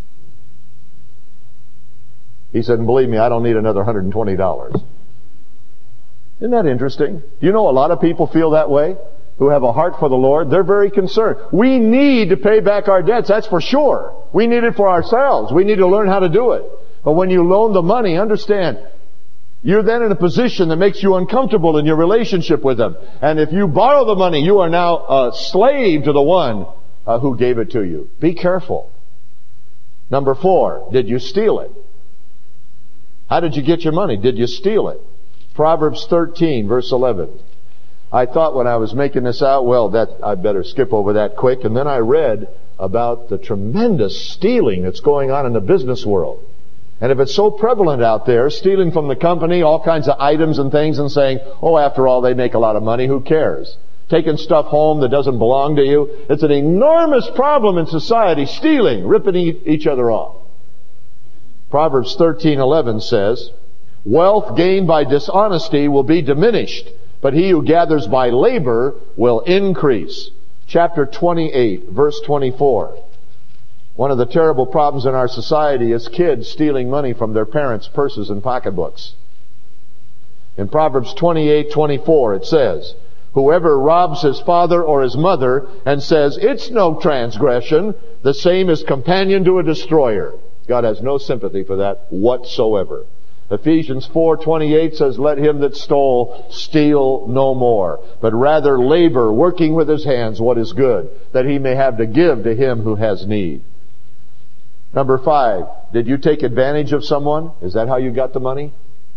He said, and believe me, I don't need another one hundred twenty dollars. Isn't that interesting? Do you know a lot of people feel that way? Who have a heart for the Lord? They're very concerned. We need to pay back our debts, that's for sure. We need it for ourselves. We need to learn how to do it. But when you loan the money, understand, You're then in a position that makes you uncomfortable in your relationship with them. And if you borrow the money, you are now a slave to the one uh, who gave it to you. Be careful. Number four, did you steal it? How did you get your money? Did you steal it? Proverbs thirteen, verse eleven. I thought when I was making this out, well, that I better skip over that quick. And then I read about the tremendous stealing that's going on in the business world. And if it's so prevalent out there, stealing from the company, all kinds of items and things, and saying, oh, after all, they make a lot of money, who cares? Taking stuff home that doesn't belong to you. It's an enormous problem in society, stealing, ripping each other off. Proverbs thirteen eleven says, wealth gained by dishonesty will be diminished, but he who gathers by labor will increase. Chapter twenty-eight, verse twenty-four. One of the terrible problems in our society is kids stealing money from their parents' purses and pocketbooks. In Proverbs twenty-eight twenty-four it says, whoever robs his father or his mother and says, it's no transgression, the same is companion to a destroyer. God has no sympathy for that whatsoever. Ephesians four twenty-eight says, let him that stole steal no more, but rather labor, working with his hands what is good, that he may have to give to him who has need. Number five, did you take advantage of someone? Is that how you got the money?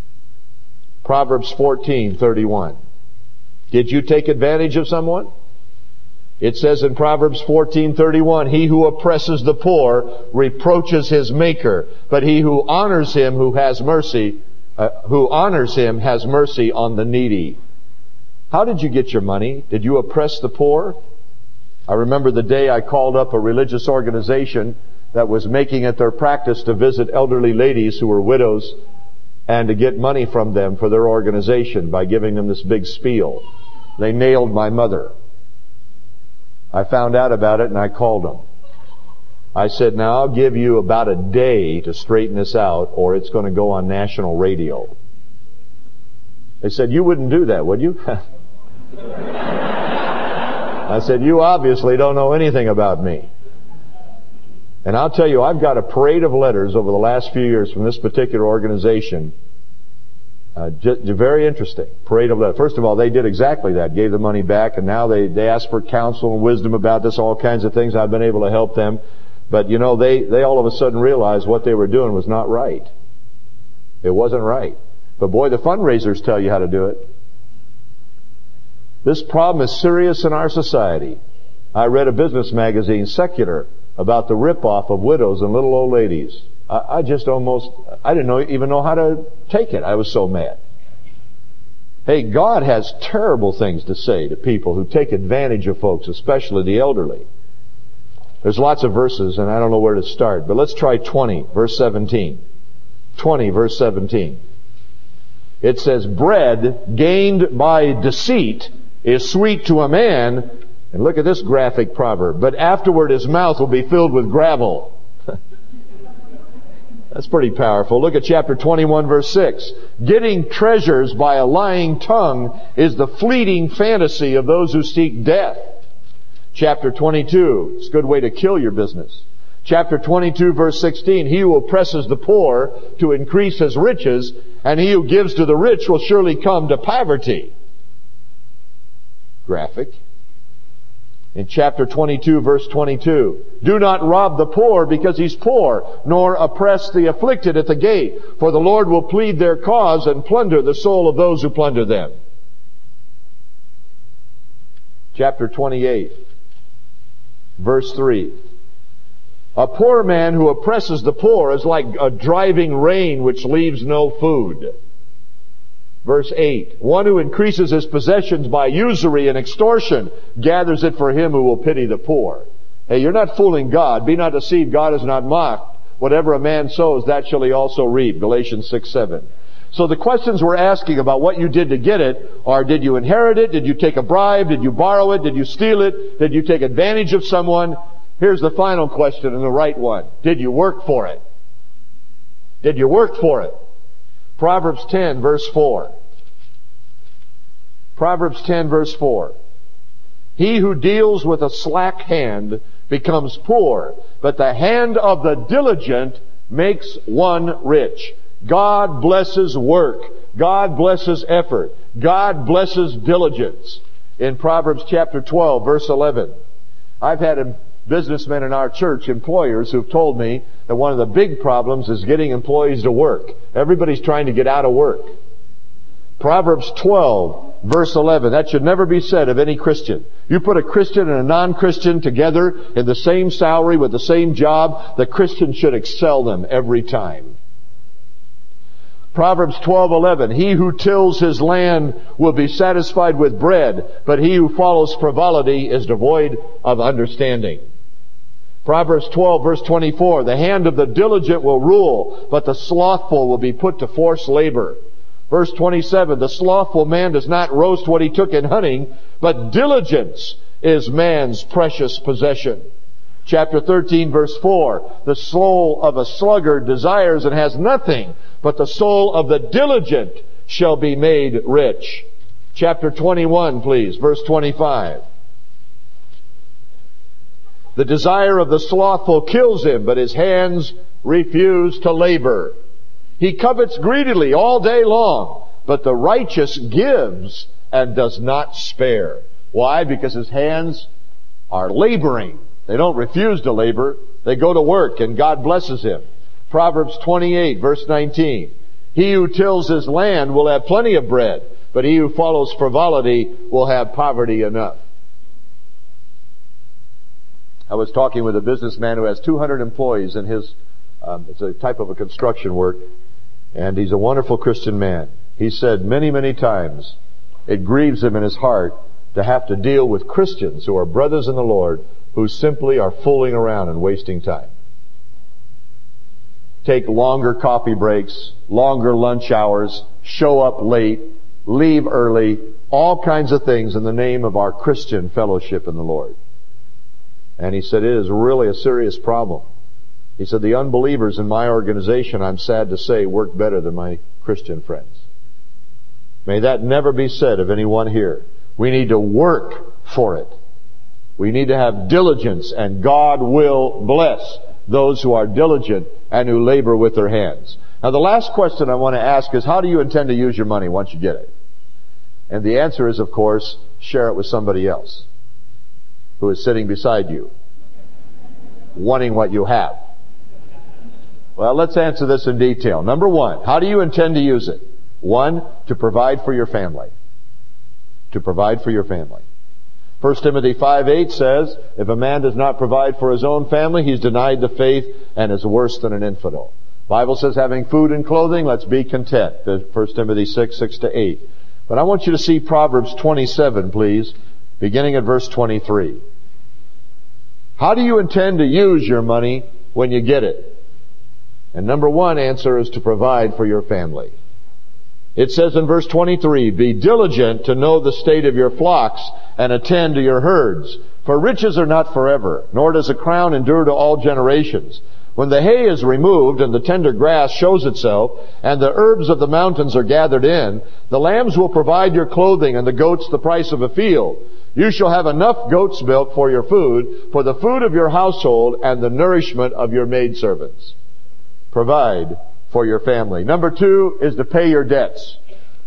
Proverbs fourteen thirty-one. Did you take advantage of someone? It says in Proverbs fourteen thirty-one, he who oppresses the poor reproaches his maker, but he who honors him who has mercy, uh, who honors him has mercy on the needy. How did you get your money? Did you oppress the poor? I remember the day I called up a religious organization that was making it their practice to visit elderly ladies who were widows and to get money from them for their organization by giving them this big spiel. They nailed my mother. I found out about it and I called them. I said, now I'll give you about a day to straighten this out or it's going to go on national radio. They said, you wouldn't do that, would you? I said, you obviously don't know anything about me. And I'll tell you, I've got a parade of letters over the last few years from this particular organization. Uh, just, very interesting. Parade of letters. First of all, they did exactly that. Gave the money back, and now they, they ask for counsel and wisdom about this, all kinds of things. I've been able to help them. But, you know, they, they all of a sudden realized what they were doing was not right. It wasn't right. But boy, the fundraisers tell you how to do it. This problem is serious in our society. I read a business magazine, Secular, about the rip-off of widows and little old ladies. I, I just almost, I didn't know, even know how to take it. I was so mad. Hey, God has terrible things to say to people who take advantage of folks, especially the elderly. There's lots of verses, and I don't know where to start, but let's try twenty, verse seventeen. twenty, verse seventeen. It says, bread gained by deceit is sweet to a man. And look at this graphic proverb. But afterward his mouth will be filled with gravel. That's pretty powerful. Look at chapter twenty-one, verse six. Getting treasures by a lying tongue is the fleeting fantasy of those who seek death. Chapter twenty-two. It's a good way to kill your business. Chapter twenty-two, verse sixteen. He who oppresses the poor to increase his riches, and he who gives to the rich will surely come to poverty. Graphic. In chapter twenty-two, verse twenty-two, do not rob the poor because he's poor, nor oppress the afflicted at the gate, for the Lord will plead their cause and plunder the soul of those who plunder them. Chapter twenty-eight, verse three, a poor man who oppresses the poor is like a driving rain which leaves no food. Verse eight, one who increases his possessions by usury and extortion gathers it for him who will pity the poor. Hey, you're not fooling God. Be not deceived. God is not mocked. Whatever a man sows, that shall he also reap. Galatians six seven. So the questions we're asking about what you did to get it are, did you inherit it? Did you take a bribe? Did you borrow it? Did you steal it? Did you take advantage of someone? Here's the final question and the right one. Did you work for it? Did you work for it? Proverbs ten, verse four. Proverbs ten, verse four. He who deals with a slack hand becomes poor, but the hand of the diligent makes one rich. God blesses work. God blesses effort. God blesses diligence. In Proverbs chapter twelve, verse eleven, I've had businessmen in our church, employers, who've told me that one of the big problems is getting employees to work. Everybody's trying to get out of work. Proverbs twelve, verse eleven. That should never be said of any Christian. You put a Christian and a non-Christian together in the same salary with the same job, the Christian should excel them every time. Proverbs twelve eleven. He who tills his land will be satisfied with bread, but he who follows frivolity is devoid of understanding. Proverbs twelve, verse twenty-four. The hand of the diligent will rule, but the slothful will be put to forced labor. Verse twenty-seven, the slothful man does not roast what he took in hunting, but diligence is man's precious possession. Chapter thirteen, verse four, the soul of a sluggard desires and has nothing, but the soul of the diligent shall be made rich. Chapter twenty-one, please, verse twenty-five. The desire of the slothful kills him, but his hands refuse to labor. He covets greedily all day long, but the righteous gives and does not spare. Why? Because his hands are laboring. They don't refuse to labor. They go to work, and God blesses him. Proverbs twenty-eight, verse nineteen. He who tills his land will have plenty of bread, but he who follows frivolity will have poverty enough. I was talking with a businessman who has two hundred employees in his, um, it's a type of a construction work, and he's a wonderful Christian man. He said many, many times, it grieves him in his heart to have to deal with Christians who are brothers in the Lord who simply are fooling around and wasting time. Take longer coffee breaks, longer lunch hours, show up late, leave early, all kinds of things in the name of our Christian fellowship in the Lord. And he said, it is really a serious problem. He said, the unbelievers in my organization, I'm sad to say, work better than my Christian friends. May that never be said of anyone here. We need to work for it. We need to have diligence, and God will bless those who are diligent and who labor with their hands. Now, the last question I want to ask is, how do you intend to use your money once you get it? And the answer is, of course, share it with somebody else who is sitting beside you, wanting what you have. Well, let's answer this in detail. Number one, how do you intend to use it? One, to provide for your family. To provide for your family. First Timothy five eight says, if a man does not provide for his own family, he's denied the faith and is worse than an infidel. The Bible says, having food and clothing, let's be content. First Timothy six, six to eight. But I want you to see Proverbs twenty-seven, please, beginning at verse twenty-three. How do you intend to use your money when you get it? And number one answer is to provide for your family. It says in verse twenty-three, be diligent to know the state of your flocks and attend to your herds. For riches are not forever, nor does a crown endure to all generations. When the hay is removed and the tender grass shows itself, and the herbs of the mountains are gathered in, the lambs will provide your clothing and the goats the price of a field. You shall have enough goat's milk for your food, for the food of your household and the nourishment of your maidservants. Provide for your family. Number two is to pay your debts.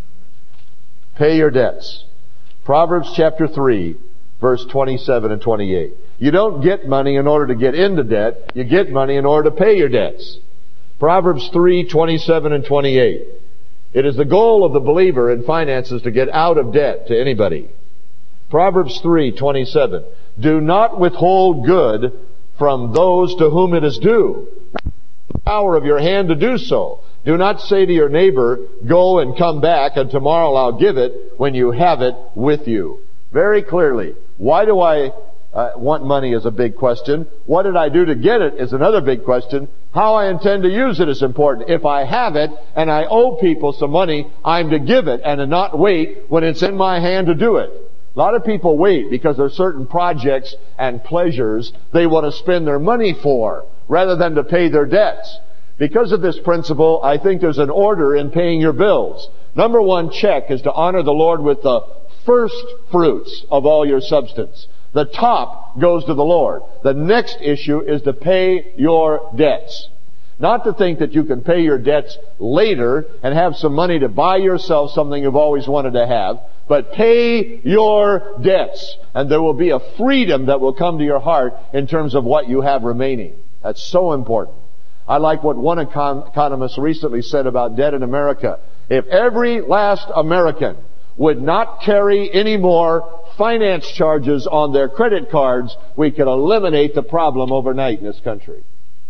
Pay your debts. Proverbs chapter three, verse twenty-seven and twenty-eight. You don't get money in order to get into debt. You get money in order to pay your debts. Proverbs three, twenty-seven and twenty-eight. It is the goal of the believer in finances to get out of debt to anybody. Proverbs three, twenty-seven. Do not withhold good from those to whom it is due. The power of your hand to do so. Do not say to your neighbor, go and come back and tomorrow I'll give it, when you have it with you. Very clearly. Why do I uh, want money is a big question. What did I do to get it is another big question. How I intend to use it is important. If I have it and I owe people some money, I'm to give it and to not wait when it's in my hand to do it. A lot of people wait because there are certain projects and pleasures they want to spend their money for rather than to pay their debts. Because of this principle, I think there's an order in paying your bills. Number one check is to honor the Lord with the first fruits of all your substance. The top goes to the Lord. The next issue is to pay your debts. Not to think that you can pay your debts later and have some money to buy yourself something you've always wanted to have, but pay your debts, and there will be a freedom that will come to your heart in terms of what you have remaining. That's so important. I like what one econ- economist recently said about debt in America. If every last American would not carry any more finance charges on their credit cards, we could eliminate the problem overnight in this country.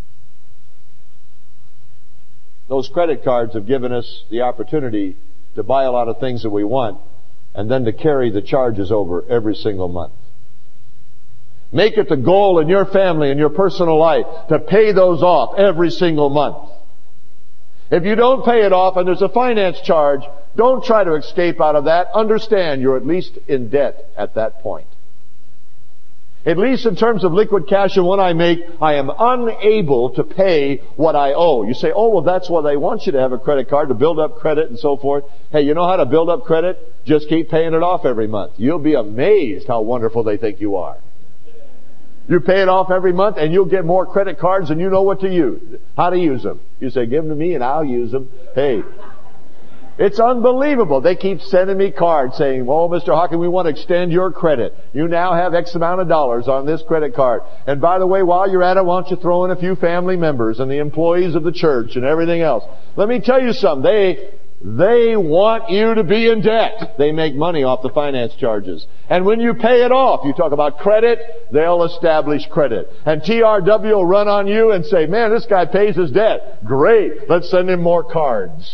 Those credit cards have given us the opportunity to buy a lot of things that we want and then to carry the charges over every single month. Make it the goal in your family and your personal life to pay those off every single month. If you don't pay it off and there's a finance charge, don't try to escape out of that. Understand you're at least in debt at that point. At least in terms of liquid cash and what I make, I am unable to pay what I owe. You say, oh, well, that's why they want you to have a credit card, to build up credit and so forth. Hey, you know how to build up credit? Just keep paying it off every month. You'll be amazed how wonderful they think you are. You pay it off every month and you'll get more credit cards and you know what to use, how to use them. You say, give them to me and I'll use them. Hey, it's unbelievable. They keep sending me cards saying, oh, Mister Hawking, we want to extend your credit. You now have X amount of dollars on this credit card. And by the way, while you're at it, why don't you throw in a few family members and the employees of the church and everything else. Let me tell you something. They, they want you to be in debt. They make money off the finance charges. And when you pay it off, you talk about credit, they'll establish credit. And T R W will run on you and say, man, this guy pays his debt. Great. Let's send him more cards.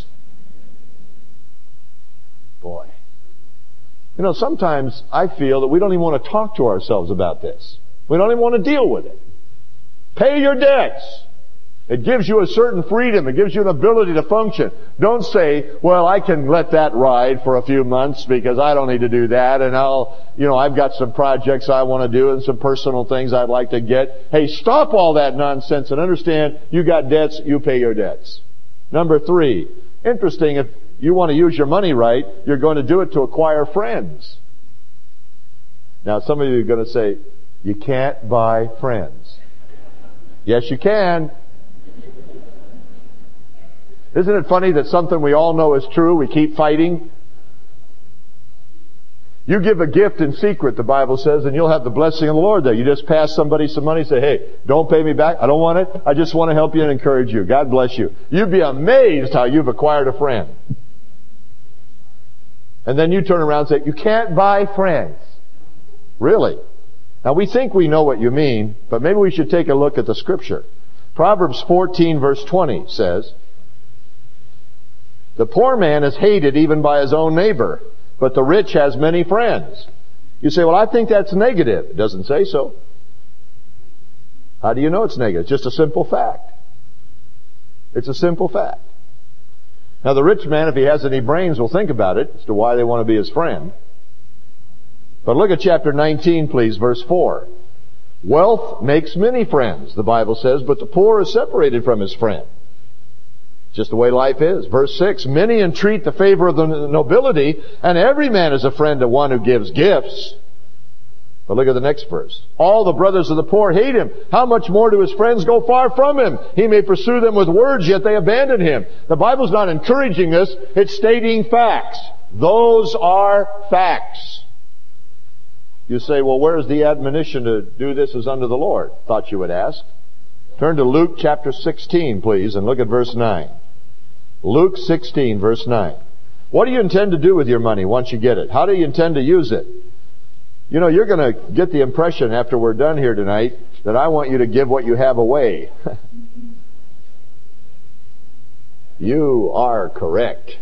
Boy. You know, sometimes I feel that we don't even want to talk to ourselves about this. We don't even want to deal with it. Pay your debts. It gives you a certain freedom. It gives you an ability to function. Don't say, well, I can let that ride for a few months because I don't need to do that, and I'll, you know, I've got some projects I want to do and some personal things I'd like to get. Hey, stop all that nonsense and understand you got debts, you pay your debts. Number three, interesting, if you want to use your money right, you're going to do it to acquire friends. Now, some of you are going to say, you can't buy friends. Yes, you can. Isn't it funny that something we all know is true, we keep fighting? You give a gift in secret, the Bible says, and you'll have the blessing of the Lord there. You just pass somebody some money, say, hey, don't pay me back. I don't want it. I just want to help you and encourage you. God bless you. You'd be amazed how you've acquired a friend. And then you turn around and say, you can't buy friends. Really? Now we think we know what you mean, but maybe we should take a look at the Scripture. Proverbs fourteen verse twenty says, the poor man is hated even by his own neighbor, but the rich has many friends. You say, well, I think that's negative. It doesn't say so. How do you know it's negative? It's just a simple fact. It's a simple fact. Now, the rich man, if he has any brains, will think about it as to why they want to be his friend. But look at chapter nineteen, please, verse four. Wealth makes many friends, the Bible says, but the poor is separated from his friend. Just the way life is. Verse six, many entreat the favor of the nobility, and every man is a friend to one who gives gifts. But look at the next verse. All the brothers of the poor hate him. How much more do his friends go far from him? He may pursue them with words, yet they abandon him. The Bible's not encouraging this. It's stating facts. Those are facts. You say, well, where's the admonition to do this as unto the Lord? Thought you would ask. Turn to Luke chapter sixteen, please, and look at verse nine. Luke sixteen, verse nine. What do you intend to do with your money once you get it? How do you intend to use it? You know, you're going to get the impression after we're done here tonight that I want you to give what you have away. You are correct.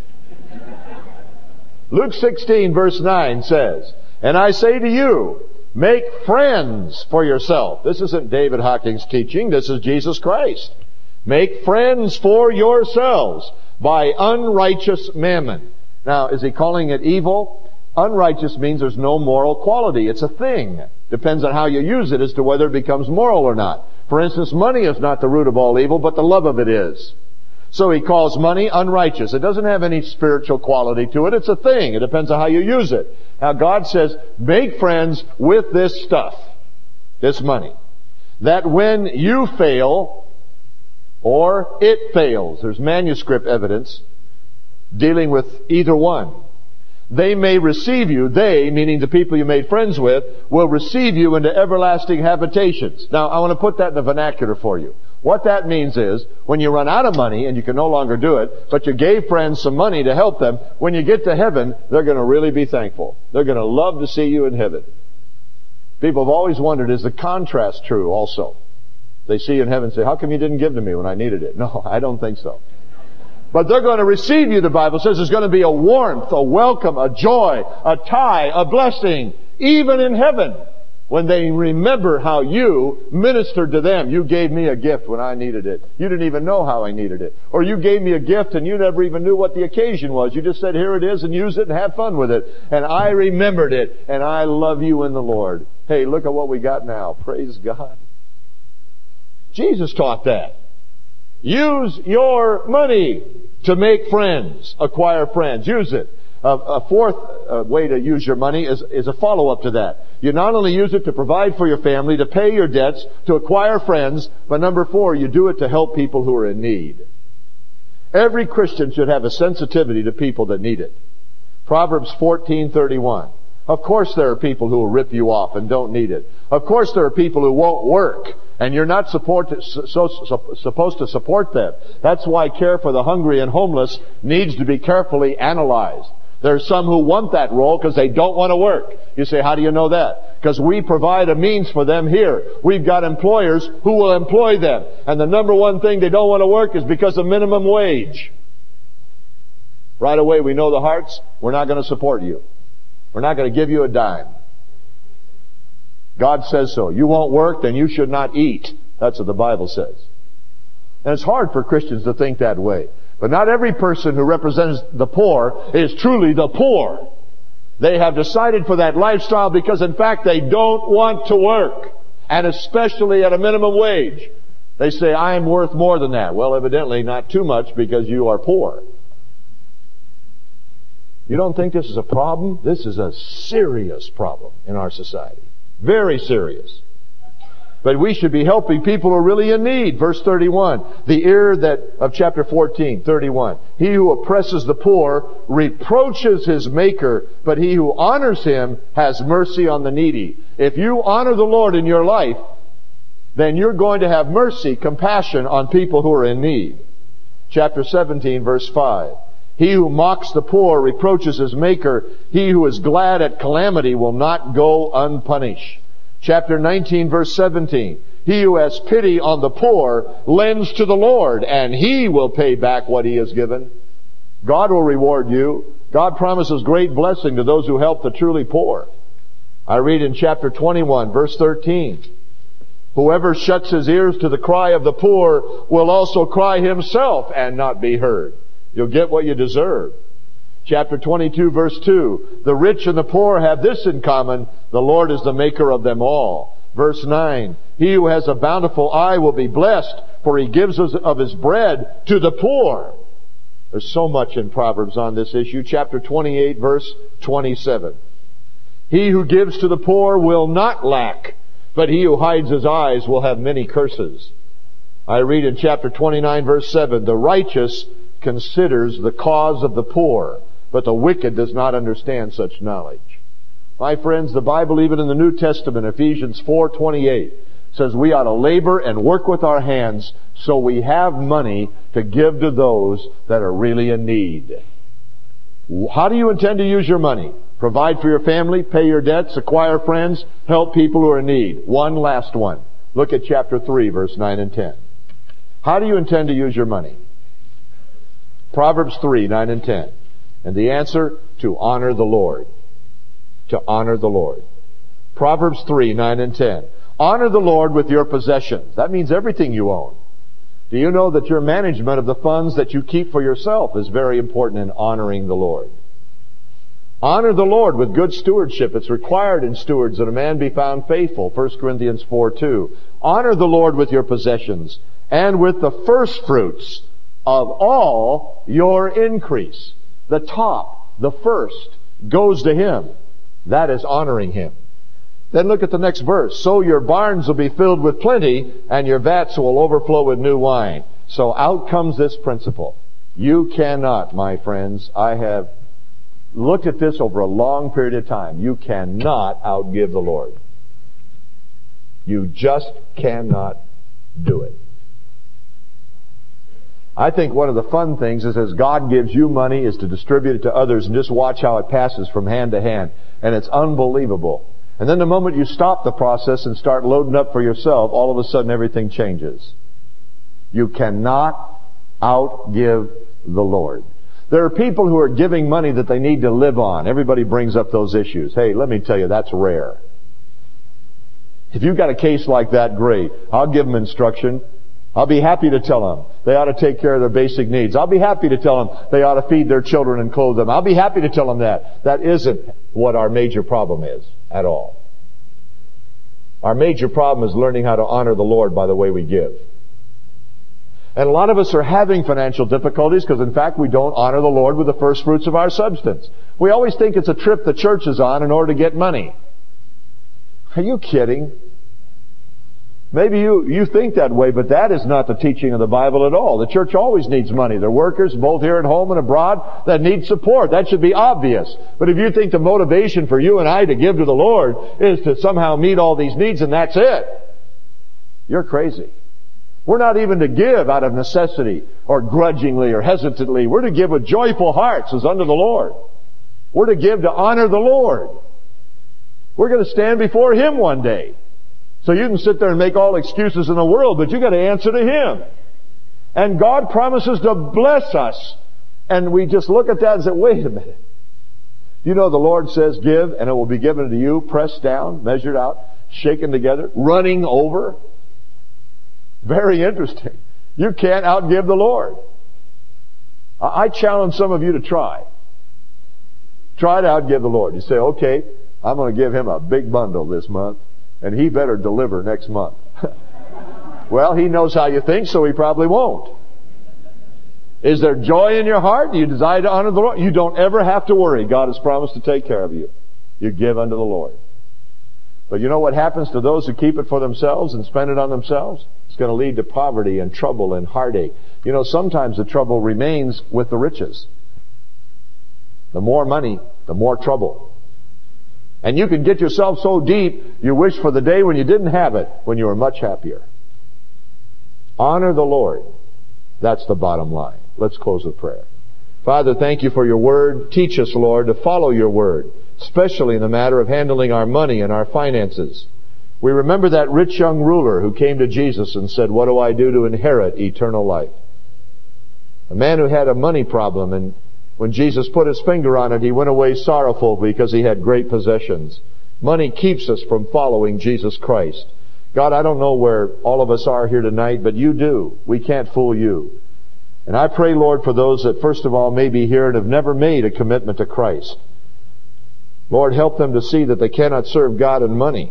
Luke sixteen, verse nine says, and I say to you, make friends for yourself. This isn't David Hawking's teaching. This is Jesus Christ. Make friends for yourselves by unrighteous mammon. Now, is he calling it evil? Unrighteous means there's no moral quality. It's a thing. Depends on how you use it as to whether it becomes moral or not. For instance, money is not the root of all evil, but the love of it is. So he calls money unrighteous. It doesn't have any spiritual quality to it. It's a thing. It depends on how you use it. Now God says, make friends with this stuff, this money, that when you fail, or it fails. There's manuscript evidence dealing with either one. They may receive you, they, meaning the people you made friends with, will receive you into everlasting habitations. Now, I want to put that in the vernacular for you. What that means is, when you run out of money and you can no longer do it, but you gave friends some money to help them, when you get to heaven, they're going to really be thankful. They're going to love to see you in heaven. People have always wondered, is the contrast true also? They see you in heaven and say, how come you didn't give to me when I needed it? No, I don't think so. But they're going to receive you, the Bible says. There's going to be a warmth, a welcome, a joy, a tie, a blessing, even in heaven, when they remember how you ministered to them. You gave me a gift when I needed it. You didn't even know how I needed it. Or you gave me a gift and you never even knew what the occasion was. You just said, here it is, and use it and have fun with it. And I remembered it, and I love you in the Lord. Hey, look at what we got now. Praise God. Jesus taught that. Use your money to make friends, acquire friends. Use it. Uh, a fourth uh, way to use your money is, is a follow-up to that. You not only use it to provide for your family, to pay your debts, to acquire friends, but number four, you do it to help people who are in need. Every Christian should have a sensitivity to people that need it. Proverbs fourteen thirty-one. Of course there are people who will rip you off and don't need it. Of course there are people who won't work, and you're not support, so, so, supposed to support them. That's why care for the hungry and homeless needs to be carefully analyzed. There's some who want that role because they don't want to work. You say, how do you know that? Because we provide a means for them here. We've got employers who will employ them. And the number one thing they don't want to work is because of minimum wage. Right away we know the hearts. We're not going to support you. We're not going to give you a dime. God says so. You won't work, then you should not eat. That's what the Bible says. And it's hard for Christians to think that way. But not every person who represents the poor is truly the poor. They have decided for that lifestyle because in fact they don't want to work. And especially at a minimum wage. They say, I am worth more than that. Well, evidently not too much because you are poor. You don't think this is a problem? This is a serious problem in our society. Very serious. But we should be helping people who are really in need. Verse thirty-one. The ear that, of chapter fourteen, thirty-one. He who oppresses the poor reproaches his maker, but he who honors him has mercy on the needy. If you honor the Lord in your life, then you're going to have mercy, compassion on people who are in need. Chapter seventeen, verse five. He who mocks the poor reproaches his maker. He who is glad at calamity will not go unpunished. Chapter nineteen, verse seventeen. He who has pity on the poor lends to the Lord, and He will pay back what He has given. God will reward you. God promises great blessing to those who help the truly poor. I read in chapter twenty-one, verse thirteen. Whoever shuts his ears to the cry of the poor will also cry himself and not be heard. You'll get what you deserve. Chapter twenty-two, verse two. The rich and the poor have this in common. The Lord is the maker of them all. Verse nine. He who has a bountiful eye will be blessed, for he gives of his bread to the poor. There's so much in Proverbs on this issue. Chapter twenty-eight, verse twenty-seven. He who gives to the poor will not lack, but he who hides his eyes will have many curses. I read in chapter twenty-nine, verse seven. The righteous considers the cause of the poor, but the wicked does not understand such knowledge. My friends, the Bible, even in the New Testament, Ephesians four twenty-eight, says we ought to labor and work with our hands so we have money to give to those that are really in need. How do you intend to use your money? Provide for your family, pay your debts, acquire friends, help people who are in need. One last one. Look at chapter three, verse nine and ten. How do you intend to use your money? Proverbs three, nine and ten. And the answer, to honor the Lord. To honor the Lord. Proverbs three, nine and ten. Honor the Lord with your possessions. That means everything you own. Do you know that your management of the funds that you keep for yourself is very important in honoring the Lord? Honor the Lord with good stewardship. It's required in stewards that a man be found faithful. First Corinthians four, two. Honor the Lord with your possessions and with the first fruits of all your increase. The top, the first, goes to Him. That is honoring Him. Then look at the next verse. So your barns will be filled with plenty, and your vats will overflow with new wine. So out comes this principle. You cannot, my friends, I have looked at this over a long period of time. You cannot outgive the Lord. You just cannot do it. I think one of the fun things is as God gives you money is to distribute it to others and just watch how it passes from hand to hand. And it's unbelievable. And then the moment you stop the process and start loading up for yourself, all of a sudden everything changes. You cannot outgive the Lord. There are people who are giving money that they need to live on. Everybody brings up those issues. Hey, let me tell you, that's rare. If you've got a case like that, great. I'll give them instruction. I'll be happy to tell them they ought to take care of their basic needs. I'll be happy to tell them they ought to feed their children and clothe them. I'll be happy to tell them that. That isn't what our major problem is at all. Our major problem is learning how to honor the Lord by the way we give. And a lot of us are having financial difficulties because in fact we don't honor the Lord with the first fruits of our substance. We always think it's a trip the church is on in order to get money. Are you kidding? Maybe you, you think that way, but that is not the teaching of the Bible at all. The church always needs money. There are workers, both here at home and abroad, that need support. That should be obvious. But if you think the motivation for you and I to give to the Lord is to somehow meet all these needs and that's it, you're crazy. We're not even to give out of necessity or grudgingly or hesitantly. We're to give with joyful hearts as unto the Lord. We're to give to honor the Lord. We're going to stand before Him one day. So you can sit there and make all excuses in the world, but you got to answer to Him. And God promises to bless us. And we just look at that and say, wait a minute. You know the Lord says, give and it will be given to you, pressed down, measured out, shaken together, running over. Very interesting. You can't outgive the Lord. I challenge some of you to try. Try to outgive the Lord. You say, okay, I'm going to give Him a big bundle this month, and He better deliver next month. Well, He knows how you think, so He probably won't. Is there joy in your heart? Do you desire to honor the Lord? You don't ever have to worry. God has promised to take care of you. You give unto the Lord. But you know what happens to those who keep it for themselves and spend it on themselves? It's going to lead to poverty and trouble and heartache. You know, sometimes the trouble remains with the riches. The more money, the more trouble. And you can get yourself so deep, you wish for the day when you didn't have it, when you were much happier. Honor the Lord. That's the bottom line. Let's close with prayer. Father, thank you for your word. Teach us, Lord, to follow your word, especially in the matter of handling our money and our finances. We remember that rich young ruler who came to Jesus and said, what do I do to inherit eternal life? A man who had a money problem, and when Jesus put His finger on it, he went away sorrowful because he had great possessions. Money keeps us from following Jesus Christ. God, I don't know where all of us are here tonight, but you do. We can't fool you. And I pray, Lord, for those that first of all may be here and have never made a commitment to Christ. Lord, help them to see that they cannot serve God and money.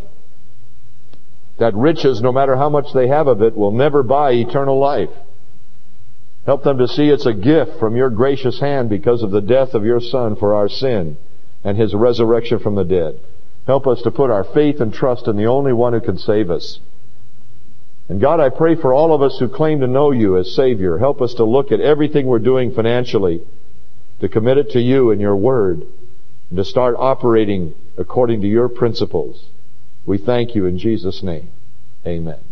That riches, no matter how much they have of it, will never buy eternal life. Help them to see it's a gift from your gracious hand because of the death of your Son for our sin and His resurrection from the dead. Help us to put our faith and trust in the only one who can save us. And God, I pray for all of us who claim to know you as Savior. Help us to look at everything we're doing financially, to commit it to you and your word, and to start operating according to your principles. We thank you in Jesus' name. Amen.